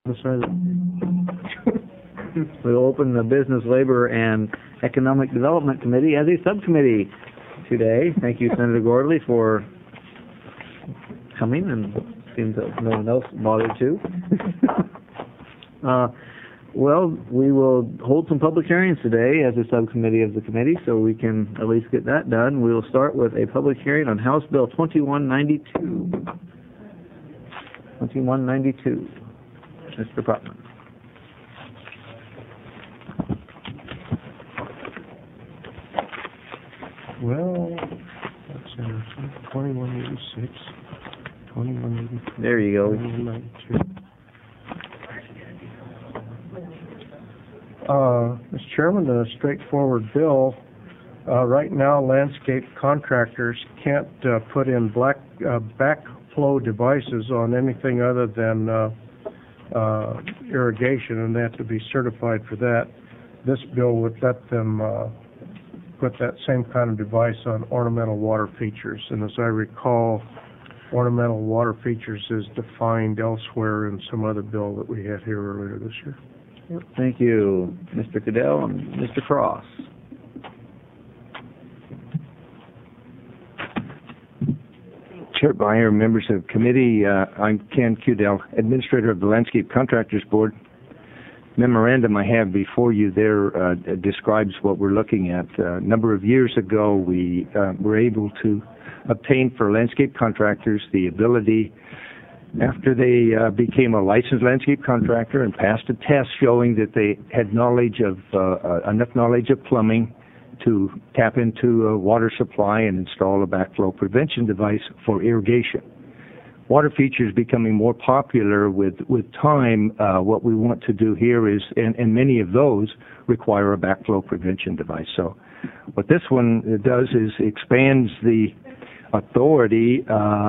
We'll open the Business, Labor, and Economic Development Committee as a subcommittee today. Thank you, Senator Gordley, for coming, and seems that no one else bothered to. Well, we will hold some public hearings today as a subcommittee of the committee, so we can at least get that done. We will start with a public hearing on House Bill 2192. 2192. Mr. Putman. Well, that's 2186, 2182. There you go. 2192. Mr. Chairman, a straightforward bill. Right now, landscape contractors can't put in backflow devices on anything other than irrigation, and they have to be certified for that. This bill would let them put that same kind of device on ornamental water features. And as I recall, ornamental water features is defined elsewhere in some other bill that we had here earlier this year. Yep. Thank you, Mr. Cadell and Mr. Cross. Chair Beyer, members of the committee, I'm Ken Cudell, Administrator of the Landscape Contractors Board. Memorandum I have before you there describes what we're looking at. A number of years ago, we were able to obtain for landscape contractors the ability, after they became a licensed landscape contractor and passed a test showing that they had knowledge of enough knowledge of plumbing to tap into a water supply and install a backflow prevention device for irrigation. Water features becoming more popular with time. What we want to do here is, and many of those require a backflow prevention device. So what this one does is expands the authority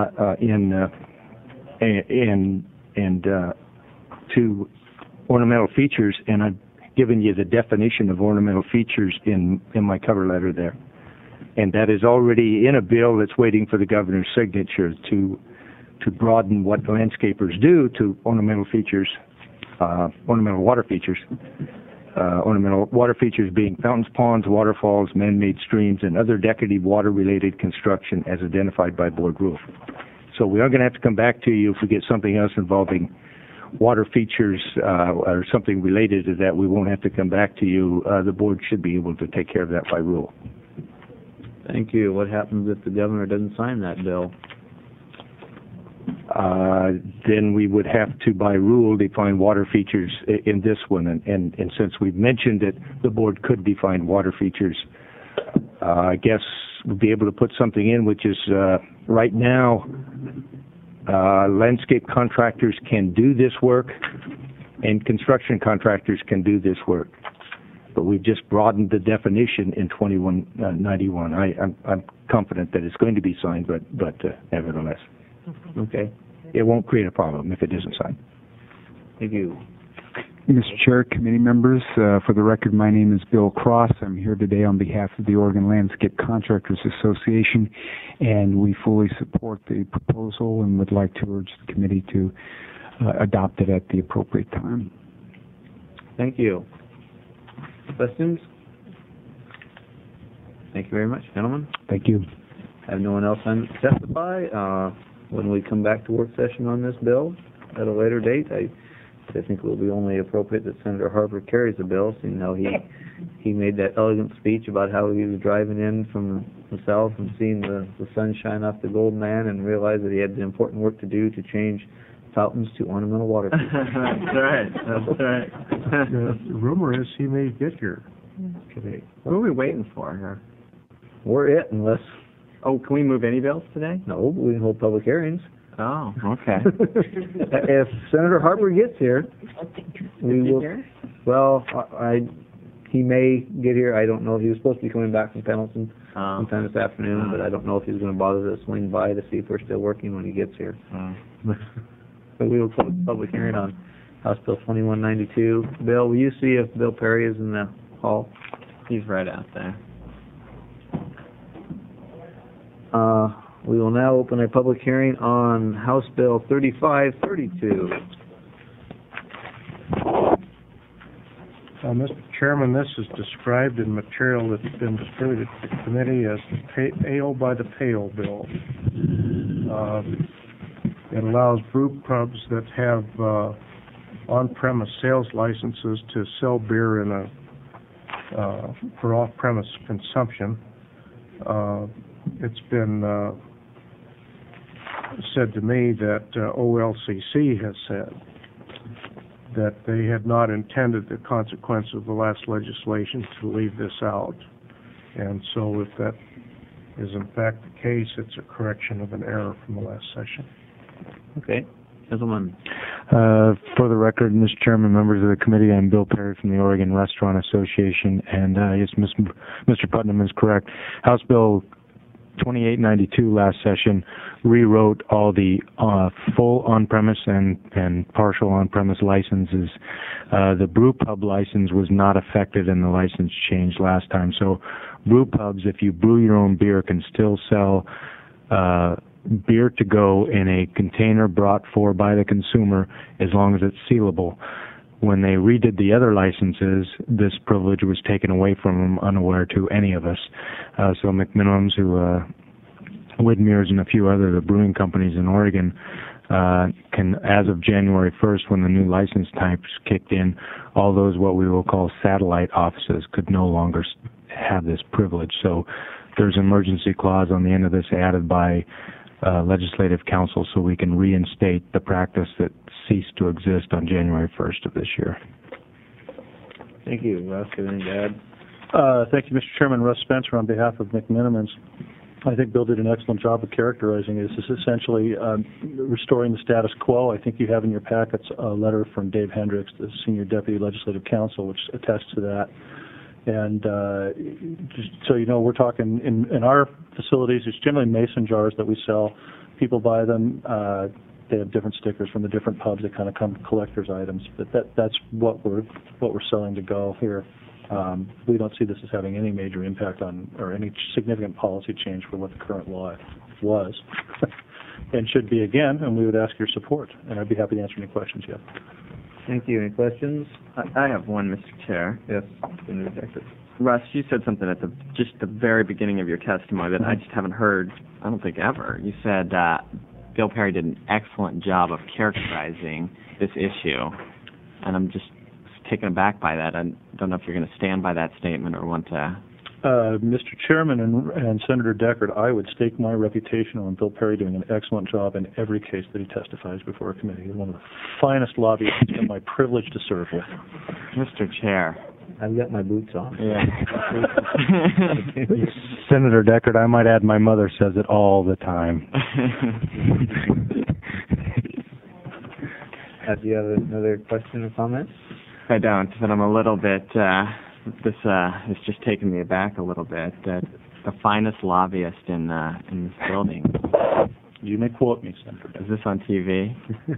to ornamental features, and I've given you the definition of ornamental features in my cover letter there. And that is already in a bill that's waiting for the governor's signature to broaden what landscapers do to ornamental features, ornamental water features. Ornamental water features being fountains, ponds, waterfalls, man-made streams, and other decorative water-related construction as identified by board rule. So we are going to have to come back to you if we get something else involving water features or something related to that. We won't have to come back to you. The board should be able to take care of that by rule. Thank you. What happens if the governor doesn't sign that bill? Then we would have to, by rule, define water features in this one. And since we've mentioned it, the board could define water features. I guess we'll be able to put something in, which is right now, landscape contractors can do this work, and construction contractors can do this work. But we've just broadened the definition in 2191. I'm confident that it's going to be signed, but nevertheless. Okay. It won't create a problem if it isn't signed. Thank you. Mr. Chair, committee members, for the record, my name is Bill Cross. I'm here today on behalf of the Oregon Landscape Contractors Association, and we fully support the proposal and would like to urge the committee to adopt it at the appropriate time. Thank you. Questions? Thank you very much, gentlemen. Thank you. I have no one else to testify. When we come back to work session on this bill at a later date, I think it will be only appropriate that Senator Harper carries the bill, seeing how he made that elegant speech about how he was driving in from the south and seeing the sun shine off the Gold Man and realized that he had the important work to do to change fountains to ornamental water features. That's right. That's right. The rumor is he may get here today. What are we waiting for here? We're it, unless... Oh, can we move any bills today? No, we can hold public hearings. Oh, okay. If Senator Harper gets here, we will. Well, he may get here. I don't know if he was supposed to be coming back from Pendleton sometime this afternoon, but I don't know if he's going to bother to swing by to see if we're still working when he gets here. But we will close the public hearing on House Bill 2192. Bill, will you see if Bill Perry is in the hall? He's right out there. We will now open a public hearing on House Bill 3532. Mr. Chairman, this is described in material that's been distributed to the committee as the ale by the pail bill. It allows brew pubs that have on-premise sales licenses to sell beer in for off-premise consumption. It's been said to me that OLCC has said that they had not intended the consequence of the last legislation to leave this out. And so if that is in fact the case, it's a correction of an error from the last session. Okay. Gentlemen. For the record, Mr. Chairman, members of the committee, I'm Bill Perry from the Oregon Restaurant Association, and yes, Mr. Putnam is correct. House Bill 2892 last session rewrote all the full on-premise and partial on-premise licenses. The brew pub license was not affected in the license change last time. So brew pubs, if you brew your own beer, can still sell beer to go in a container brought for by the consumer as long as it's sealable. When they redid the other licenses, this privilege was taken away from them, unaware to any of us. So McMillan's, Widmer's, and a few other the brewing companies in Oregon can, as of January 1st, when the new license types kicked in, all those what we will call satellite offices could no longer have this privilege. So there's an emergency clause on the end of this added by Legislative Council so we can reinstate the practice that ceased to exist on January 1st of this year. Thank you. Russ, do you have anything to add? Thank you, Mr. Chairman. Russ Spencer on behalf of McMenamins. I think Bill did an excellent job of characterizing it. This is essentially restoring the status quo. I think you have in your packets a letter from Dave Hendricks, the Senior Deputy Legislative Counsel, which attests to that. And just so you know, we're talking in our facilities, it's generally mason jars that we sell. People buy them. They have different stickers from the different pubs that kind of come collector's items. But that's what we're selling to go here. We don't see this as having any major impact on or any significant policy change for what the current law was and should be again. And we would ask your support. And I'd be happy to answer any questions you have. Thank you. Any questions? I have one, Mr. Chair. Yes. Russ, you said something at the very beginning of your testimony that I just haven't heard, I don't think ever. You said Bill Perry did an excellent job of characterizing this issue, and I'm just taken aback by that. I don't know if you're going to stand by that statement or want to... Mr. Chairman and Senator Deckard, I would stake my reputation on Bill Perry doing an excellent job in every case that he testifies before a committee. He's one of the finest lobbyists it's been my privilege to serve with. Mr. Chair. I've got my boots on. Yeah. Senator Deckard, I might add my mother says it all the time. Do you have another question or comment? I don't, but I'm a little bit... This has just taken me aback a little bit. That the finest lobbyist in this building. You may quote me, Senator. Is this on TV?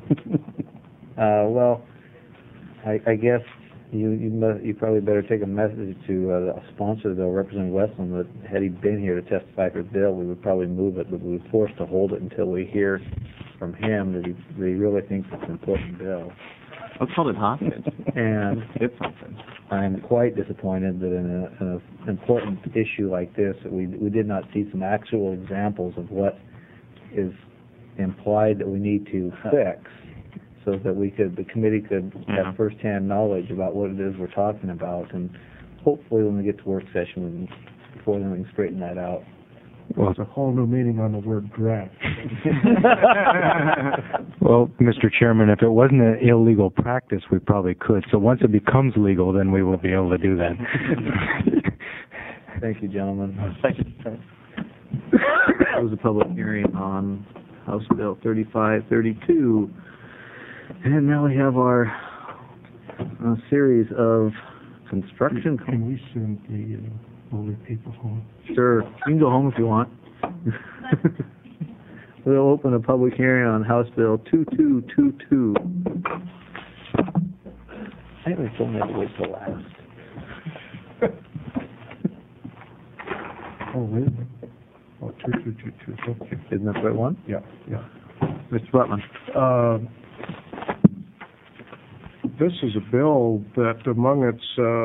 Well, I guess you probably better take a message to the sponsor, though, Representative Westland, that had he been here to testify for the bill, we would probably move it, but we were forced to hold it until we hear from him that he really thinks it's an important bill. Let's hold it hostage. And it's something. I'm quite disappointed that in an important issue like this, that we did not see some actual examples of what is implied that we need to fix, so that the committee could have firsthand knowledge about what it is we're talking about, and hopefully when we get to work session, before then we can straighten that out. Well, it's a whole new meaning on the word draft. Well, Mr. Chairman, if it wasn't an illegal practice, we probably could. So once it becomes legal, then we will be able to do that. Thank you, gentlemen. Thank you. Close the public hearing on House Bill 3532. And now we have our series of construction. Can we send the older people home? Sure. You can go home if you want. We'll open a public hearing on House Bill 2222. I think we still have to wait till last. Oh, wait a minute. Oh, 2222. Okay. Isn't that the right one? Yeah. Mr. Butler. this is a bill that among its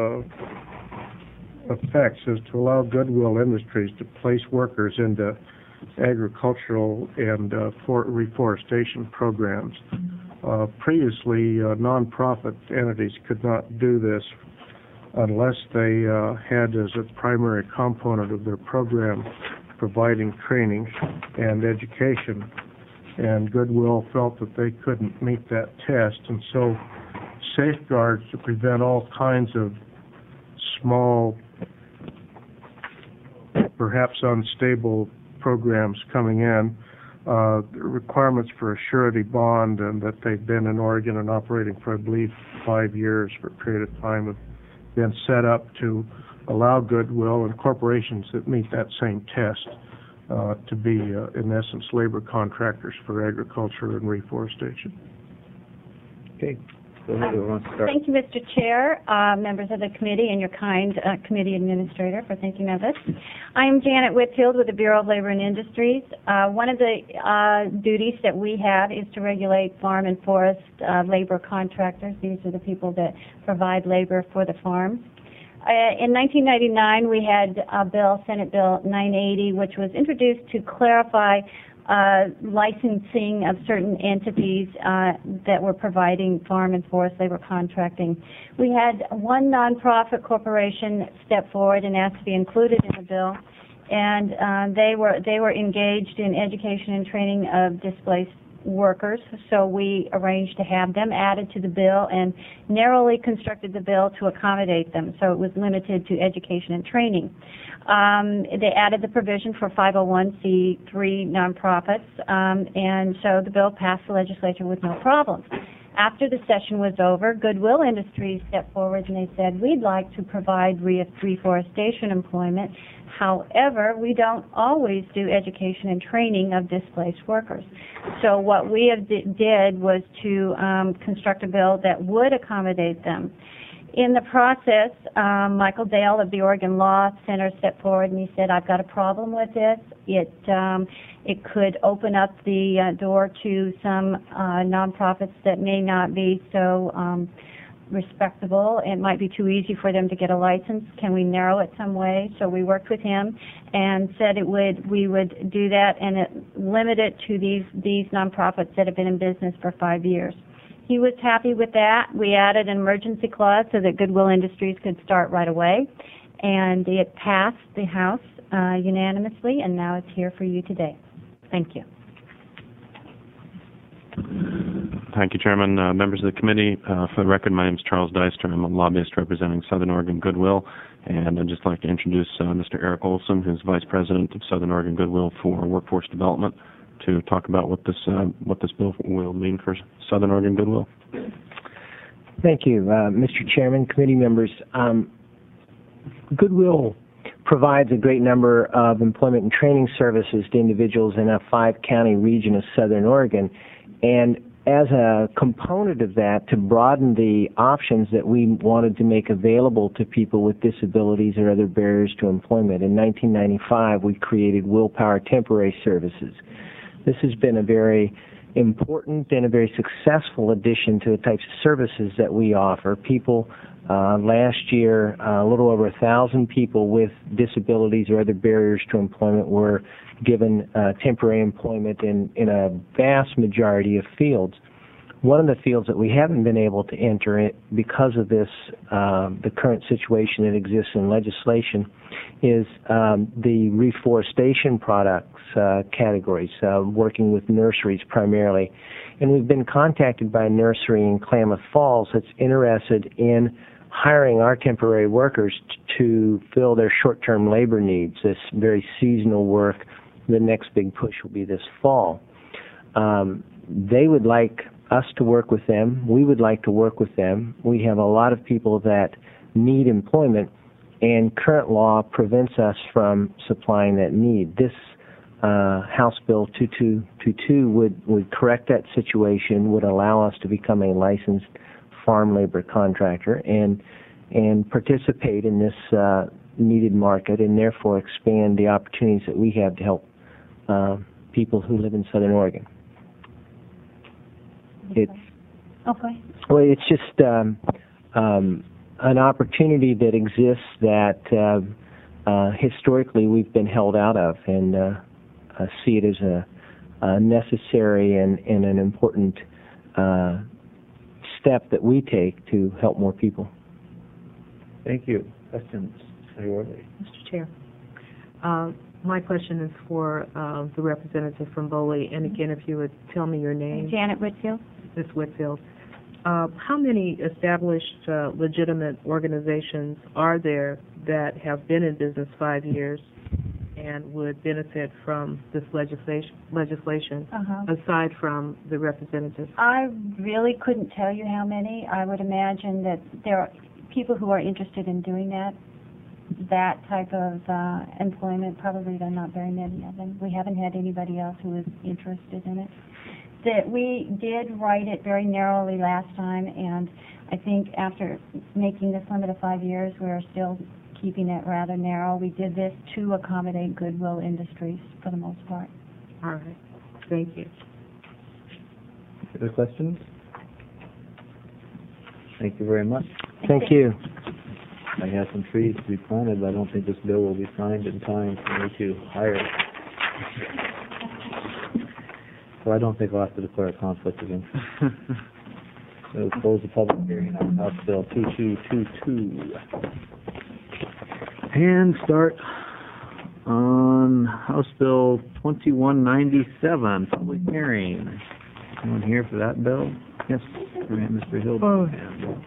effects is to allow Goodwill Industries to place workers into agricultural and reforestation programs. Previously, nonprofit entities could not do this unless they had as a primary component of their program providing training and education. And Goodwill felt that they couldn't meet that test, and so safeguards to prevent all kinds of small, perhaps unstable programs coming in, requirements for a surety bond, and that they've been in Oregon and operating for, I believe, 5 years for a period of time, have been set up to allow Goodwill and corporations that meet that same test to be, in essence, labor contractors for agriculture and reforestation. Okay. Go ahead, who wants to start? Thank you, Mr. Chair, members of the committee, and your kind committee administrator for thinking of us. I am Janet Whitfield with the Bureau of Labor and Industries. One of the duties that we have is to regulate farm and forest labor contractors. These are the people that provide labor for the farms. In 1999, we had a bill, Senate Bill 980, which was introduced to clarify licensing of certain entities that were providing farm and forest labor contracting. We had one nonprofit corporation step forward and asked to be included in the bill, and they were engaged in education and training of displaced workers, so we arranged to have them added to the bill and narrowly constructed the bill to accommodate them, so it was limited to education and training. They added the provision for 501c3 nonprofits, and so the bill passed the legislature with no problems. After the session was over, Goodwill Industries stepped forward and they said, we'd like to provide reforestation employment. However, we don't always do education and training of displaced workers. So what we did was to construct a bill that would accommodate them. In the process, Michael Dale of the Oregon Law Center stepped forward and he said, I've got a problem with this. It could open up the door to some nonprofits that may not be so respectable. It might be too easy for them to get a license. Can we narrow it some way? So we worked with him and said we would do that and limit it to these nonprofits that have been in business for 5 years. He was happy with that. We added an emergency clause so that Goodwill Industries could start right away, and it passed the House unanimously, and now it's here for you today. Thank you. Thank you, Chairman. Members of the committee, for the record, my name is Charles Deister. I'm a lobbyist representing Southern Oregon Goodwill, and I'd just like to introduce Mr. Eric Olson, who's Vice President of Southern Oregon Goodwill for Workforce Development, to talk about what this bill will mean for Southern Oregon Goodwill. Thank you, Mr. Chairman, committee members. Goodwill provides a great number of employment and training services to individuals in a 5-county region of Southern Oregon, and as a component of that, to broaden the options that we wanted to make available to people with disabilities or other barriers to employment, in 1995 we created Willpower Temporary Services. This has been a very important and a very successful addition to the types of services that we offer. People, last year, a little over 1,000 people with disabilities or other barriers to employment were given temporary employment in a vast majority of fields. One of the fields that we haven't been able to enter it because of this, the current situation that exists in legislation, is the reforestation products categories, working with nurseries primarily. And we've been contacted by a nursery in Klamath Falls that's interested in hiring our temporary workers to fill their short-term labor needs, this very seasonal work. The next big push will be this fall. They would like us to work with them. We would like to work with them. We have a lot of people that need employment, and current law prevents us from supplying that need. This House Bill 2222 would correct that situation, would allow us to become a licensed farm labor contractor and participate in this needed market, and therefore expand the opportunities that we have to help people who live in Southern Oregon. Okay. Well, it's just an opportunity that exists that historically we've been held out of, and see it as a necessary and an important step that we take to help more people. Thank you. Questions? Mr. Chair, my question is for the representative from Boley, and again, if you would tell me your name. Janet Whitfield. Ms. Whitfield. How many established legitimate organizations are there that have been in business 5 years and would benefit from this legislation aside from the representatives? I really couldn't tell you how many. I would imagine that there are people who are interested in doing that type of employment. Probably there are not very many of them. We haven't had anybody else who is interested in it. That we did write it very narrowly last time, and I think after making this limit of 5 years, we're still keeping it rather narrow. We did this to accommodate Goodwill Industries for the most part. All right. Thank you. Other questions? Thank you very much. Thank you. I have some trees to be planted, but I don't think this bill will be signed in time for me to hire. So I don't think I'll have to declare a conflict of interest. So we'll close the public hearing on House Bill 2222. And start on House Bill 2197, public hearing. Anyone here for that bill? Yes, Mr. Hildebrand.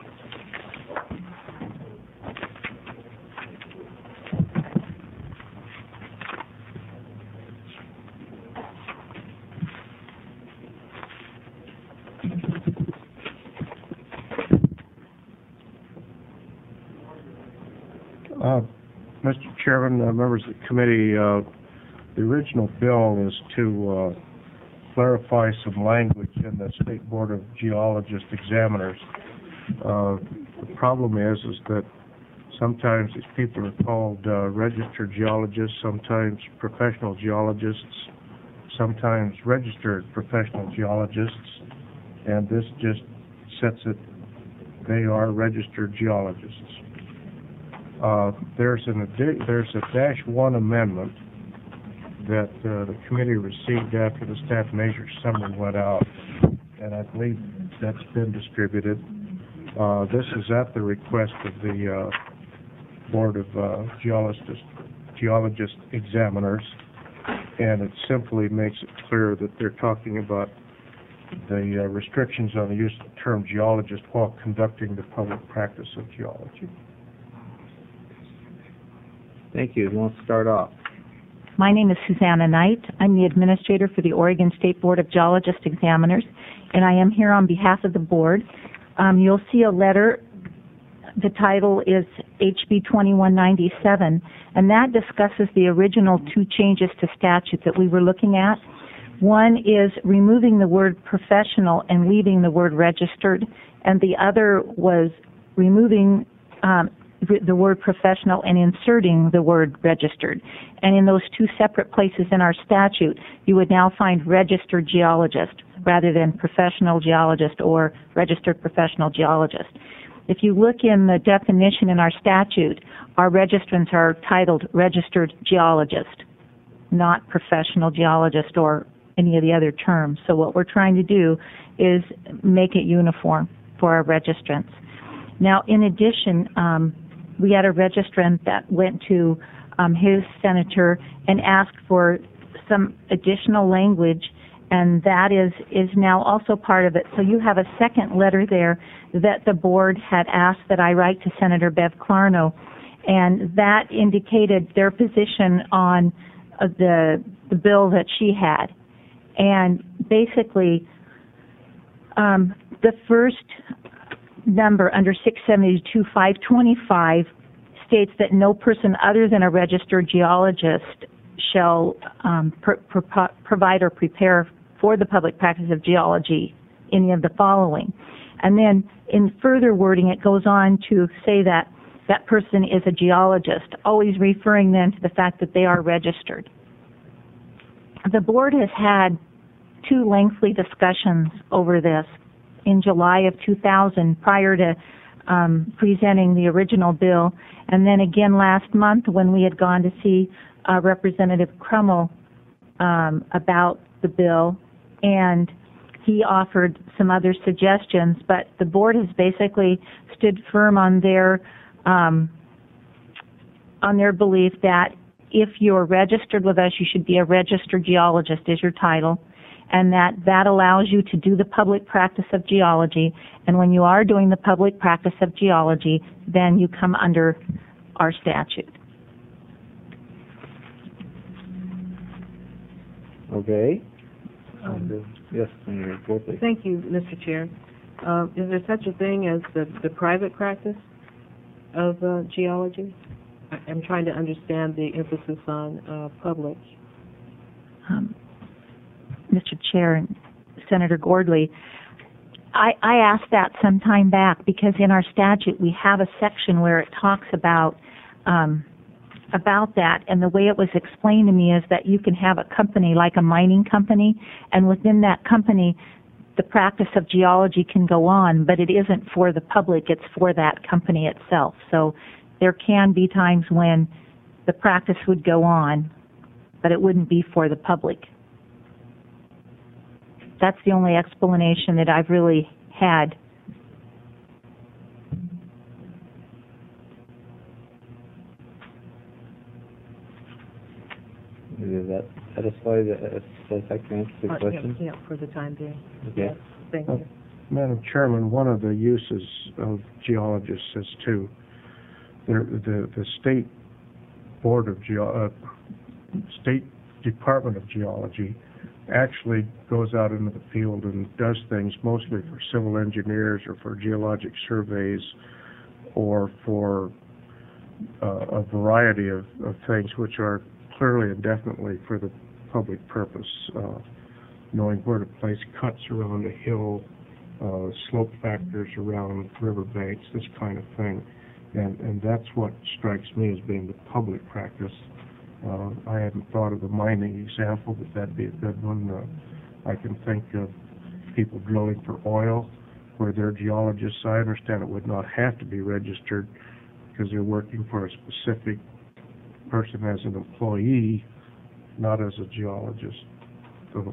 Mr. Chairman, members of the committee, the original bill is to clarify some language in the State Board of Geologists examiners. The problem is that sometimes these people are called registered geologists, sometimes professional geologists, sometimes registered professional geologists, and this just sets it, they are registered geologists. There's a -1 amendment that the committee received after the staff measure summary went out, and I believe that's been distributed. This is at the request of the Board of Geologist Examiners, and it simply makes it clear that they're talking about the restrictions on the use of the term geologist while conducting the public practice of geology. Thank you. Who wants to start off? My name is Susanna Knight. I'm the administrator for the Oregon State Board of Geologist Examiners, and I am here on behalf of the board. You'll see a letter. The title is HB 2197, and that discusses the original 2 changes to statute that we were looking at. One is removing the word professional and leaving the word registered, and the other was removing the word professional and inserting the word registered. And in those 2 separate places in our statute, you would now find registered geologist rather than professional geologist or registered professional geologist. If you look in the definition in our statute, our registrants are titled registered geologist, not professional geologist or any of the other terms. So what we're trying to do is make it uniform for our registrants. Now, in addition, we had a registrant that went to his senator and asked for some additional language, and that is now also part of it. So you have a second letter there that the board had asked that I write to Senator Bev Clarno, and that indicated their position on the bill that she had. And basically, the first number under 672-525 states that no person other than a registered geologist shall provide or prepare for the public practice of geology any of the following. And then in further wording, it goes on to say that that person is a geologist, always referring then to the fact that they are registered. The board has had 2 lengthy discussions over this, in July of 2000 prior to presenting the original bill, and then again last month when we had gone to see Representative Crummell about the bill, and he offered some other suggestions, but the board has basically stood firm on their belief that if you're registered with us, you should be a registered geologist is your title, and that allows you to do the public practice of geology. And when you are doing the public practice of geology, then you come under our statute. Okay. Yes, Senator Gortley. Thank you, Mr. Chair. Is there such a thing as the private practice of geology? I'm trying to understand the emphasis on public. Mr. Chair and Senator Gordley, I asked that some time back because in our statute we have a section where it talks about that, and the way it was explained to me is that you can have a company like a mining company, and within that company the practice of geology can go on, but it isn't for the public, it's for that company itself. So there can be times when the practice would go on, but it wouldn't be for the public. That's the only explanation that I've really had. Does that satisfy the satisfactory answer to the question? Yeah, for the time being. Okay. Yes, thank you. Madam Chairman, one of the uses of geologists is to the State Board of State Department of Geology actually goes out into the field and does things mostly for civil engineers or for geologic surveys or for a variety of things which are clearly and definitely for the public purpose, knowing where to place cuts around a hill, slope factors around riverbanks, this kind of thing. And that's what strikes me as being the public practice. I hadn't thought of the mining example, but that'd be a good one. I can think of people drilling for oil, where they're geologists. I understand it would not have to be registered because they're working for a specific person as an employee, not as a geologist. So,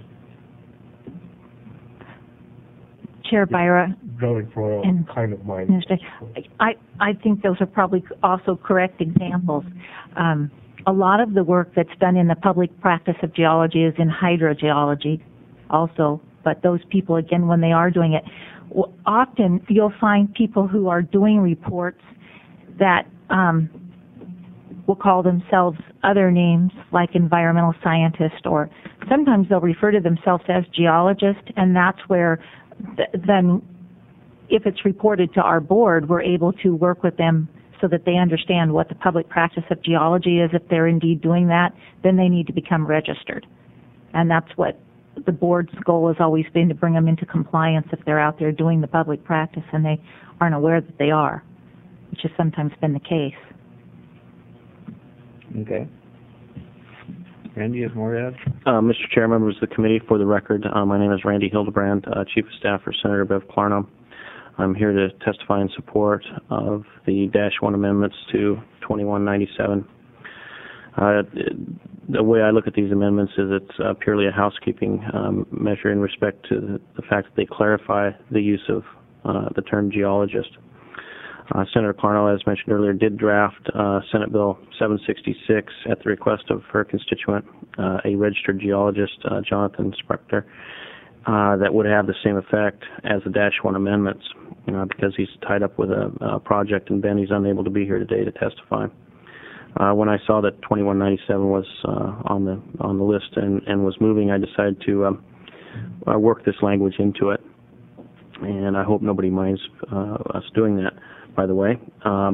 Chair Byra, drilling for oil and kind of mining. I think those are probably also correct examples. A lot of the work that's done in the public practice of geology is in hydrogeology also, but those people, again, when they are doing it, often you'll find people who are doing reports that will call themselves other names like environmental scientist, or sometimes they'll refer to themselves as geologist, and that's where then if it's reported to our board, we're able to work with them so that they understand what the public practice of geology is. If they're indeed doing that, then they need to become registered. And that's what the board's goal has always been, to bring them into compliance if they're out there doing the public practice and they aren't aware that they are, which has sometimes been the case. Okay. Randy, you have more to add? Mr. Chair, members of the committee, for the record, my name is Randy Hildebrand, Chief of Staff for Senator Bev Clarno. I'm here to testify in support of the -1 amendments to 2197. The way I look at these amendments is it's purely a housekeeping measure in respect to the fact that they clarify the use of the term geologist. Senator Clarno, as mentioned earlier, did draft Senate Bill 766 at the request of her constituent, a registered geologist, Jonathan Spector, that would have the same effect as the -1 amendments, because he's tied up with a project in Bend. He's unable to be here today to testify. When I saw that 2197 was on the list and was moving, I decided to work this language into it, and I hope nobody minds us doing that, by the way.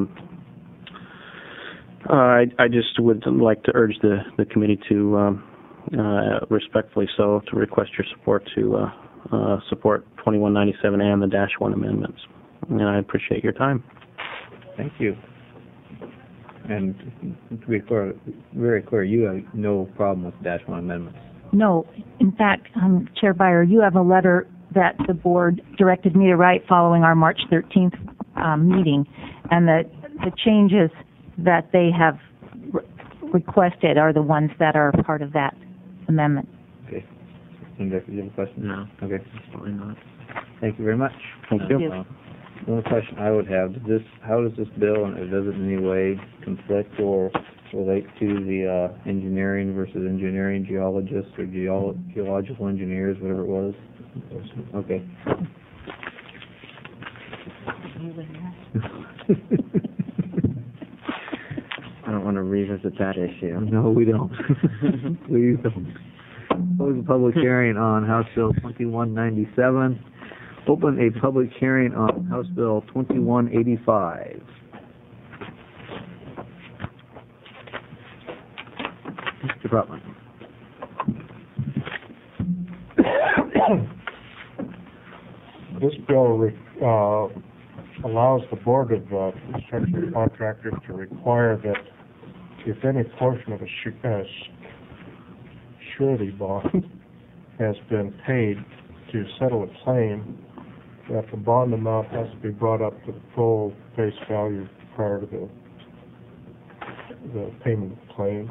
I just would like to urge the committee to respectfully so to request your support to support 2197 and the -1 amendments. And I appreciate your time. Thank you. And to be clear, very clear, you have no problem with -1 amendments. No. In fact, Chair Byer, you have a letter that the board directed me to write following our March 13th meeting, and the changes that they have requested are the ones that are part of that amendment. Okay. Linda, do you have a question? No. Okay. Absolutely not. Thank you very much. Thank you. The only question I would have, how does this bill, and does it in any way conflict or relate to the engineering versus engineering geologists or geological engineers, whatever it was? Okay. I don't want to revisit that issue. No, we don't. Please don't. Close the public hearing on House Bill 2197. Open a public hearing on House Bill 2185. Mr. Brutman. This bill allows the Board of Construction Contractors to require that if any portion of a surety bond has been paid to settle a claim, that the bond amount has to be brought up to the full face value prior to the payment of the claim.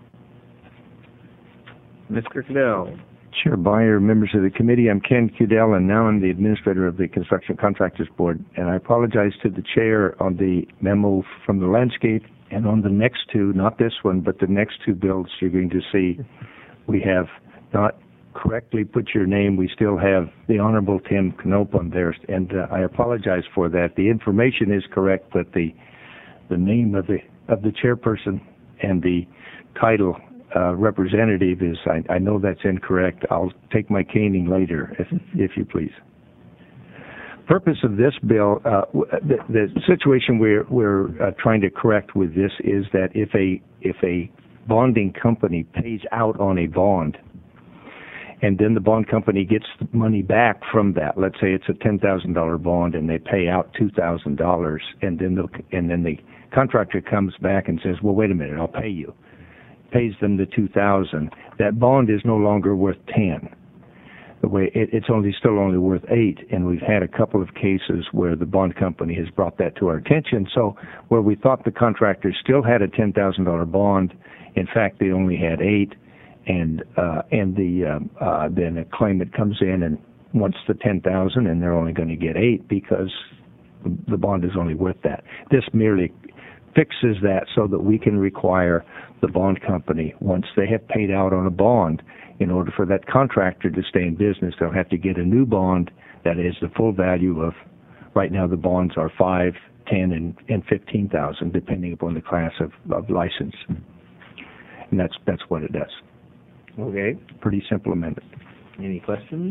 Mr. Cadell. Chair Byer, members of the committee, I'm Ken Cudell, and now I'm the administrator of the Construction Contractors Board. And I apologize to the chair on the memo from the landscape, and on the next two, not this one, but the next two bills you're going to see, we have not correctly put your name. We still have the Honorable Tim Knope on there, and I apologize for that. The information is correct, but the name of the chairperson and the title representative is, I know that's incorrect. I'll take my caning later, if you please. Purpose of this bill, the situation we're trying to correct with this is that if a bonding company pays out on a bond, and then the bond company gets money back from that, let's say it's a $10,000 bond and they pay out $2,000, and then the contractor comes back and says, well, wait a minute, I'll pay you. Pays them the $2,000. That bond is no longer worth $10,000. It's still only worth $8,000, and we've had a couple of cases where the bond company has brought that to our attention. So where we thought the contractor still had a $10,000 bond, in fact they only had $8,000, and then a claimant comes in and wants the $10,000, and they're only going to get $8,000 because the bond is only worth that. This merely fixes that so that we can require the bond company, once they have paid out on a bond, in order for that contractor to stay in business, they'll have to get a new bond that is the full value of, right now the bonds are $5,000, $10,000, and $15,000, depending upon the class of license. And that's what it does. Okay. Pretty simple amendment. Any questions?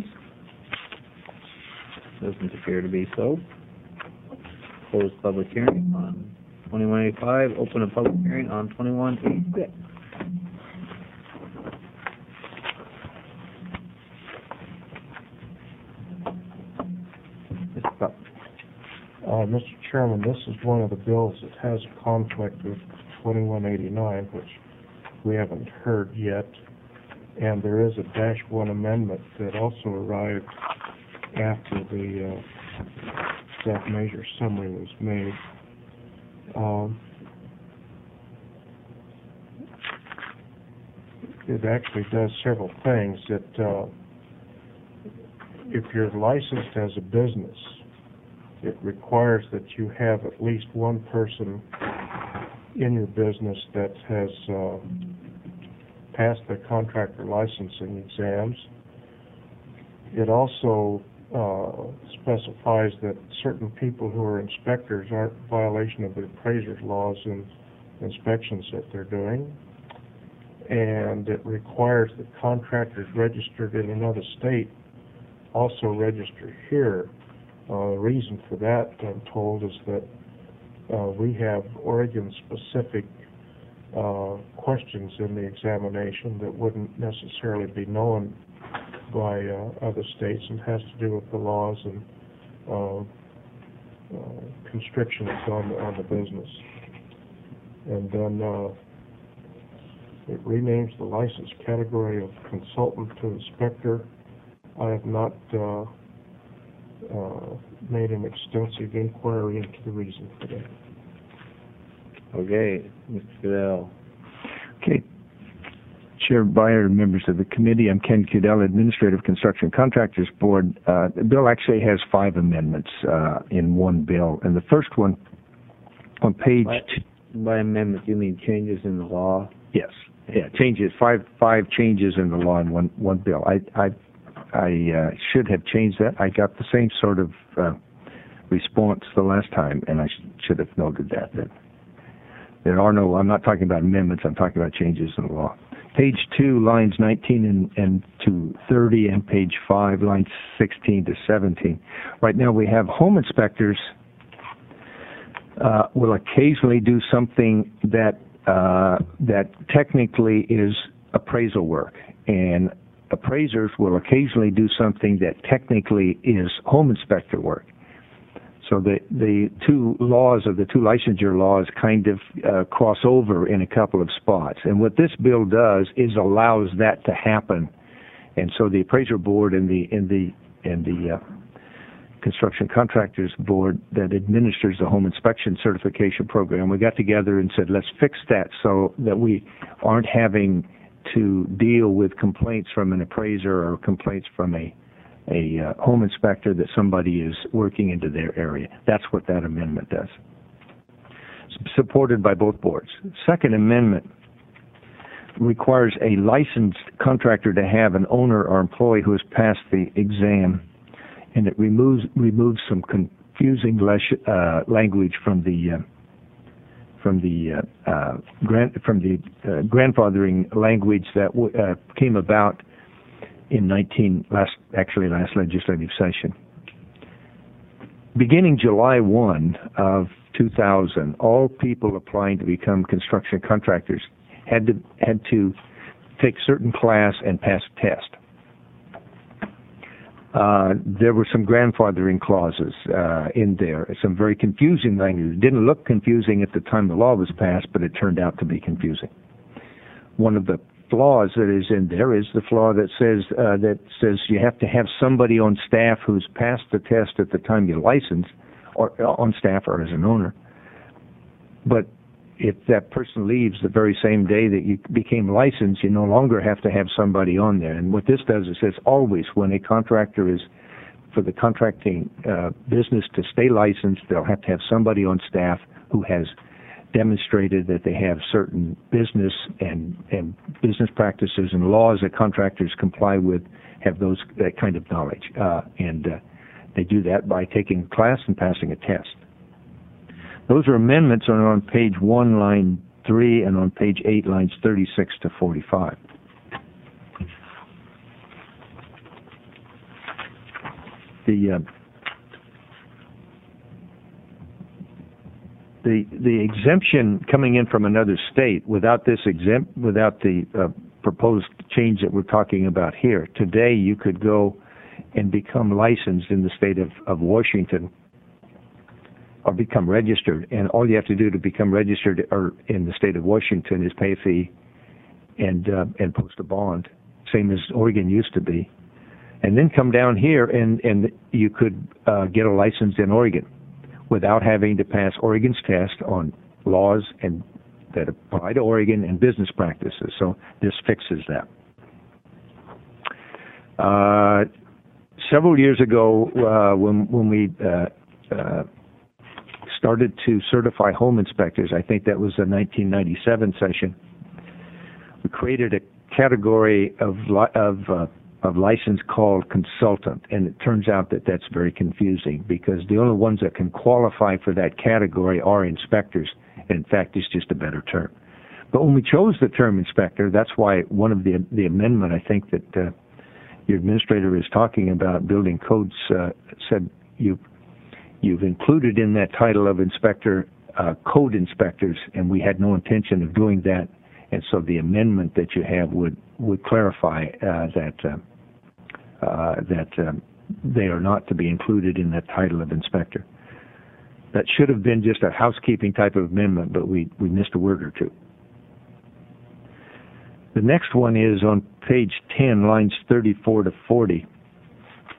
Doesn't appear to be so. Close public hearing on 2185. Open a public hearing on 2186. Mr. Chairman, this is one of the bills that has a conflict with 2189, which we haven't heard yet. And there is a -1 amendment that also arrived after the staff measure summary was made. It actually does several things. If you're licensed as a business, it requires that you have at least one person in your business that has passed the contractor licensing exams. It also specifies that certain people who are inspectors aren't in violation of the appraiser's laws and inspections that they're doing. And it requires that contractors registered in another state also register here. The reason for that, I'm told, is that we have Oregon-specific questions in the examination that wouldn't necessarily be known by other states, and has to do with the laws and constrictions on the business. And then it renames the license category of consultant to inspector. I have not made an extensive inquiry into the reason for that. Okay, Mr. Goodell. Okay. Chair Byer, members of the committee, I'm Ken Cudell, Administrator of Construction Contractors Board. The bill actually has 5 amendments in one bill, and the first one on page... By amendment, you mean changes in the law? Yes. Yeah, changes, five changes in the law in one bill. I should have changed that. I got the same sort of response the last time, and I should have noted that there are no, I'm not talking about amendments, I'm talking about changes in the law. Page 2, lines 19 and to 30, and page 5, lines 16 to 17. Right now we have home inspectors will occasionally do something that technically is appraisal work, and appraisers will occasionally do something that technically is home inspector work. So the two laws of the two licensure laws kind of cross over in a couple of spots. And what this bill does is allows that to happen. And so the appraiser board and the construction contractors board that administers the home inspection certification program, we got together and said, let's fix that so that we aren't having to deal with complaints from an appraiser or complaints from a home inspector that somebody is working into their area. That's what that amendment does. It's supported by both boards. Second amendment requires a licensed contractor to have an owner or employee who has passed the exam, and it removes some confusing language from the grandfathering language that came about in last legislative session. Beginning July 1 of 2000, all people applying to become construction contractors had to take certain class and pass a test. There were some grandfathering clauses in there, some very confusing language. It didn't look confusing at the time the law was passed, but it turned out to be confusing. One of the flaws that is in there is the flaw that says you have to have somebody on staff who's passed the test at the time you license, or on staff or as an owner. But if that person leaves the very same day that you became licensed, you no longer have to have somebody on there. And what this does is says always when a contractor is, for the contracting business to stay licensed, they'll have to have somebody on staff who has demonstrated that they have certain business and business practices and laws that contractors comply with, have that kind of knowledge. And they do that by taking a class and passing a test. Those are amendments on page 1, line 3, and on page 8, lines 36 to 45. The exemption coming in from another state without the proposed change that we're talking about here, today you could go and become licensed in the state of Washington or become registered, and all you have to do to become registered or in the state of Washington is pay a fee and post a bond, same as Oregon used to be, and then come down here and you could get a license in Oregon without having to pass Oregon's test on laws and that apply to Oregon and business practices. So this fixes that. Several years ago, when we started to certify home inspectors, I think that was the 1997 session, we created a category of license called consultant, and it turns out that that's very confusing because the only ones that can qualify for that category are inspectors. In fact, it's just a better term. But when we chose the term inspector, that's why one of the amendment I think that your administrator is talking about, building codes, said you've included in that title of inspector code inspectors, and we had no intention of doing that. And so the amendment that you have would clarify that they are not to be included in that title of inspector. That should have been just a housekeeping type of amendment, but we missed a word or two. The next one is on page 10, lines 34 to 40.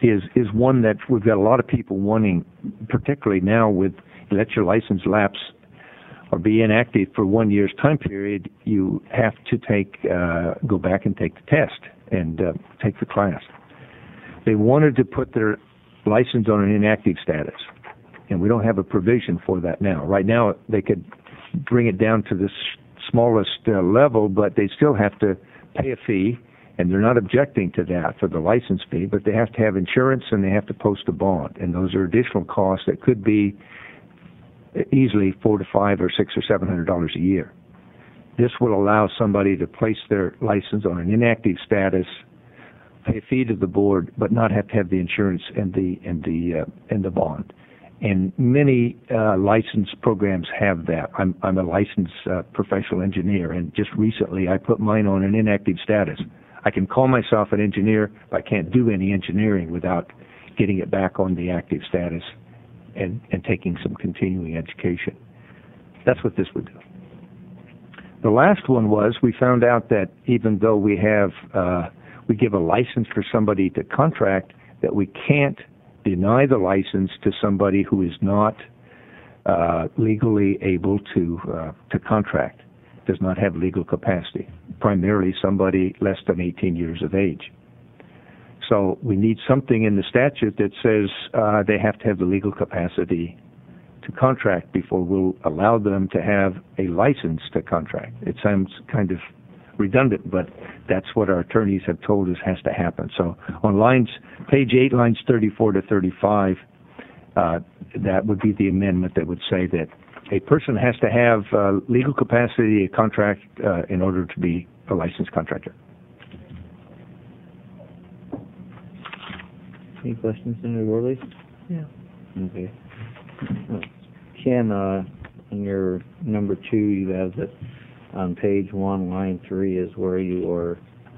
is one that we've got a lot of people wanting, particularly now with let your license lapse or be inactive for 1 year's time period. You have to go back and take the test and take the class. They wanted to put their license on an inactive status, and we don't have a provision for that now. Right now, they could bring it down to the smallest level, but they still have to pay a fee, and they're not objecting to that for the license fee, but they have to have insurance and they have to post a bond, and those are additional costs that could be easily $400 to $500 or $600 or $700 a year. This will allow somebody to place their license on an inactive status, pay a fee to the board, but not have to have the insurance and the bond. And many license programs have that. I'm a licensed professional engineer, and just recently I put mine on an inactive status. I can call myself an engineer, but I can't do any engineering without getting it back on the active status and taking some continuing education. That's what this would do. The last one was we found out that even though we give a license for somebody to contract, that we can't deny the license to somebody who is not legally able to contract, does not have legal capacity, primarily somebody less than 18 years of age. So we need something in the statute that says they have to have the legal capacity to contract before we'll allow them to have a license to contract. It sounds kind of redundant, but that's what our attorneys have told us has to happen. So on page 8, lines 34 to 35, that would be the amendment that would say that a person has to have legal capacity to contract in order to be a licensed contractor. Any questions, Senator Worley? Yeah. Okay. Ken, on your number 2, you have that on page 1, line 3 is where you are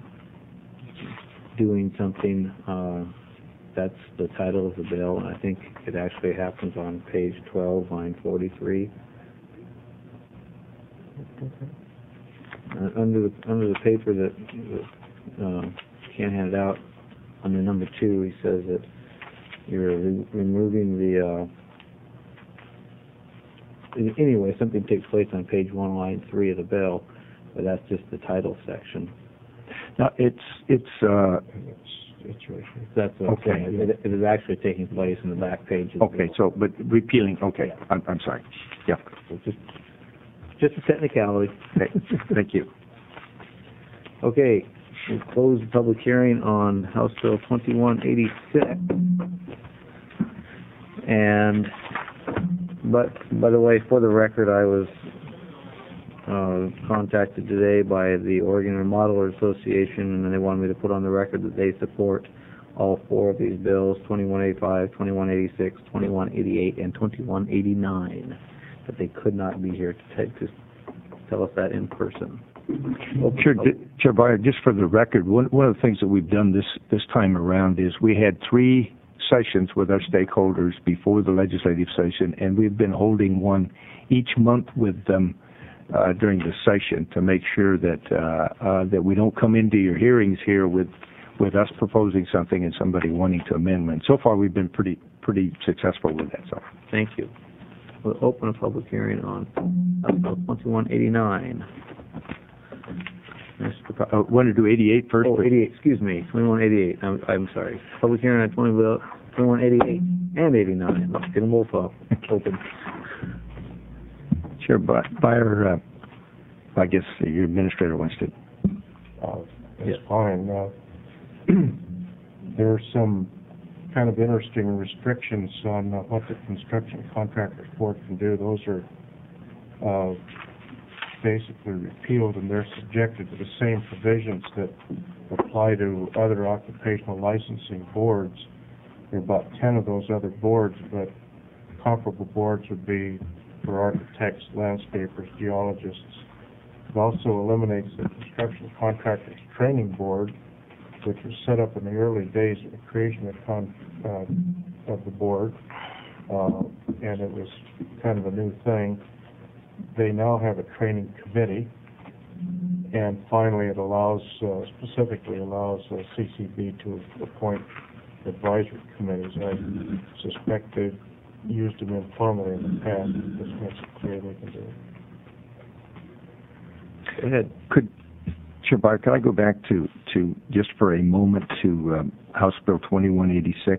doing something. That's the title of the bill, and I think it actually happens on page 12, line 43. Under the paper that Ken handed out, under number 2, he says that you're removing the anyway, something takes place on page 1, line 3 of the bill, but that's just the title section. Now, it's right here. That's what okay. I'm saying. It is actually taking place in the back page of the okay, bill. so, but repealing, okay, I'm sorry. Yeah. So just a technicality. Okay. Thank you. Okay, we'll close the public hearing on House Bill 2186. And, but by the way, for the record, I was contacted today by the Oregon Remodeler Association, and they wanted me to put on the record that they support all 4 of these bills, 2185, 2186, 2188, and 2189, but they could not be here to tell us that in person. Chair Breyer, just for the record, one of the things that we've done this time around is we had 3 sessions with our stakeholders before the legislative session, and we've been holding one each month with them during the session to make sure that that we don't come into your hearings here with us proposing something and somebody wanting to amend. So far, we've been pretty successful with that. So thank you. We'll open a public hearing on House Bill 2189. Want to do 88 first? Oh, 88, excuse me, 2188. I'm sorry. Public hearing on 2188 and 89. Let's get them both open. Chair Breyer, I guess your administrator wants to. It's fine. There are some kind of interesting restrictions on what the Construction Contractors Board can do. Those are basically repealed, and they're subjected to the same provisions that apply to other occupational licensing boards. There are about 10 of those other boards, but comparable boards would be for architects, landscapers, geologists. It also eliminates the Construction Contractors Training Board, which was set up in the early days of the creation of the board, and it was kind of a new thing. They now have a training committee, and finally it specifically allows CCB to appoint advisory committees. I suspect they've used them informally in the past. This makes it clear they can do it. Go ahead. Chair Byer, could I go back to just for a moment to House Bill 2186?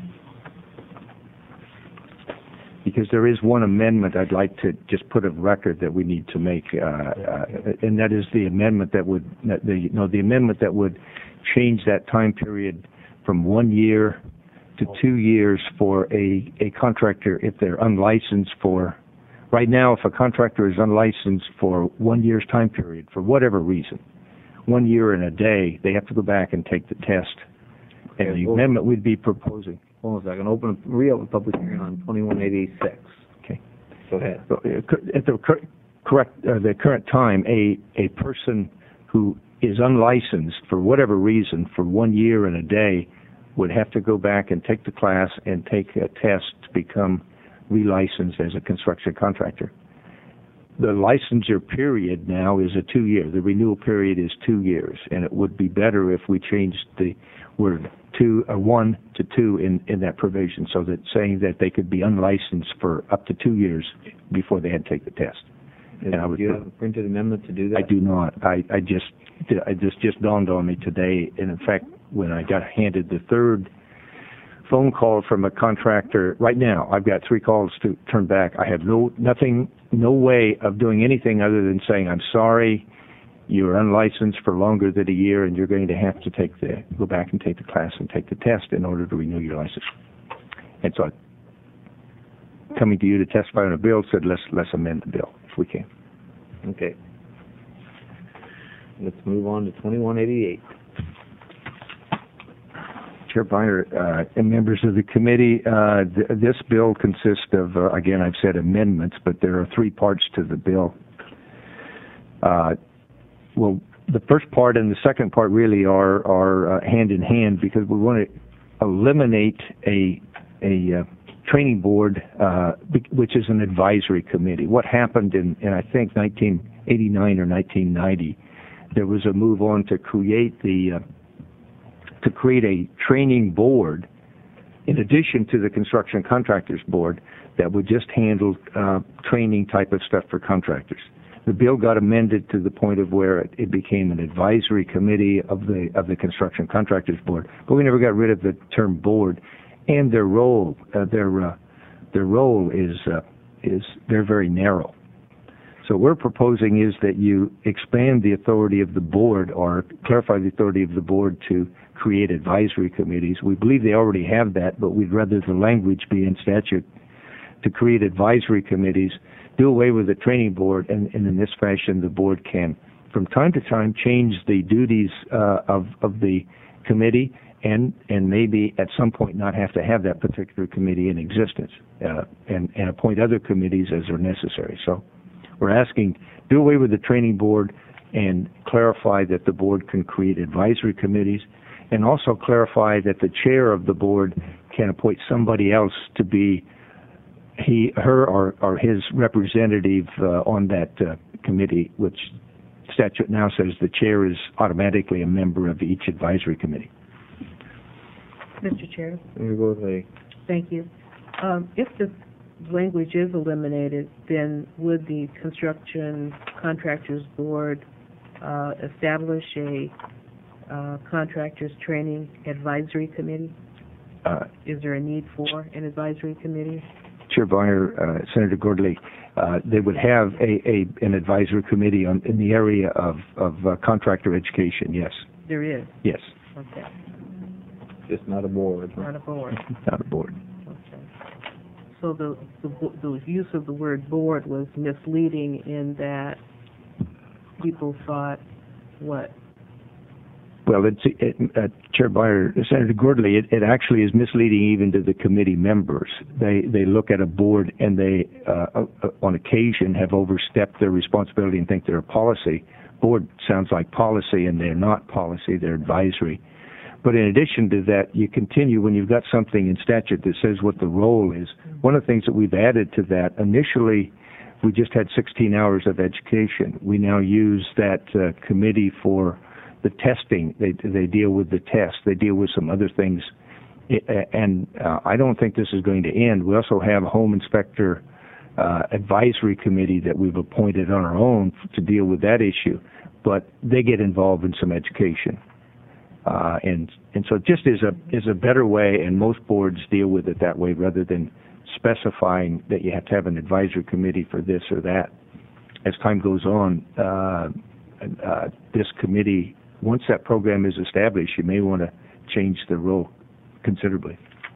Because there is one amendment I'd like to just put of record that we need to make, and that is the amendment that would the amendment that would change that time period from 1 year to 2 years for a contractor if they're unlicensed for. Right now, if a contractor is unlicensed for 1 year's time period for whatever reason, 1 year and a day, they have to go back and take the test. And the amendment we'd be proposing. Hold on a second. Reopen public hearing on 2186. Okay. Go ahead. At the current time, a person who is unlicensed for whatever reason for 1 year and a day would have to go back and take the class and take a test to become relicensed as a construction contractor. The licensure period now is a 2 year. The renewal period is 2 years, and it would be better if we changed the word 1 to 2 in that provision, so that saying that they could be unlicensed for up to 2 years before they had to take the test. And do you have a printed amendment to do that? I do not. This just dawned on me today, and in fact, when I got handed the third phone call from a contractor, right now I've got 3 calls to turn back. I have no way of doing anything other than saying, I'm sorry, you're unlicensed for longer than a year, and you're going to have to go back and take the class and take the test in order to renew your license. And so, coming to you to testify on a bill, said let's amend the bill if we can. Okay. Let's move on to 2188. Chair Byer and members of the committee, this bill consists of, again, I've said amendments, but there are 3 parts to the bill. Well, the first part and the second part really are hand in hand, because we want to eliminate a training board, which is an advisory committee. What happened in I think 1989 or 1990, there was a move on to create a training board in addition to the construction contractors board that would just handle training type of stuff for contractors. The bill got amended to the point of where it became an advisory committee of the construction contractors board, but we never got rid of the term board, and their role is they're very narrow. So what we're proposing is that you expand the authority of the board, or clarify the authority of the board to create advisory committees. We believe they already have that, but we'd rather the language be in statute to create advisory committees, do away with the training board, and in this fashion the board can, from time to time, change the duties of the committee, and maybe at some point not have to have that particular committee in existence, and appoint other committees as are necessary. So we're asking, do away with the training board and clarify that the board can create advisory committees, and also clarify that the chair of the board can appoint somebody else to be her or his representative on that committee, which statute now says the chair is automatically a member of each advisory committee. Mr. Chair. Thank you. If the language is eliminated, then would the Construction Contractors Board establish a Contractors Training Advisory Committee? Is there a need for an advisory committee? Chair Byer, Senator Gordley, they would have an advisory committee in the area of contractor education, yes. There is? Yes. Okay. Just not a board. Not a board. Not a board. Okay. So the use of the word board was misleading in that people thought what? Well, Chair Byer, Senator Gordley, it actually is misleading even to the committee members. They look at a board and they, on occasion, have overstepped their responsibility and think they're a policy. Board sounds like policy, and they're not policy, they're advisory. But in addition to that, you continue when you've got something in statute that says what the role is. One of the things that we've added to that, initially, we just had 16 hours of education. We now use that committee for the testing. They deal with the test. They deal with some other things I don't think this is going to end. We also have a home inspector advisory committee that we've appointed on our own to deal with that issue, but they get involved in some education. And so it just is a better way, and most boards deal with it that way rather than specifying that you have to have an advisory committee for this or that. As time goes on, this committee, once that program is established, you may want to change the role considerably.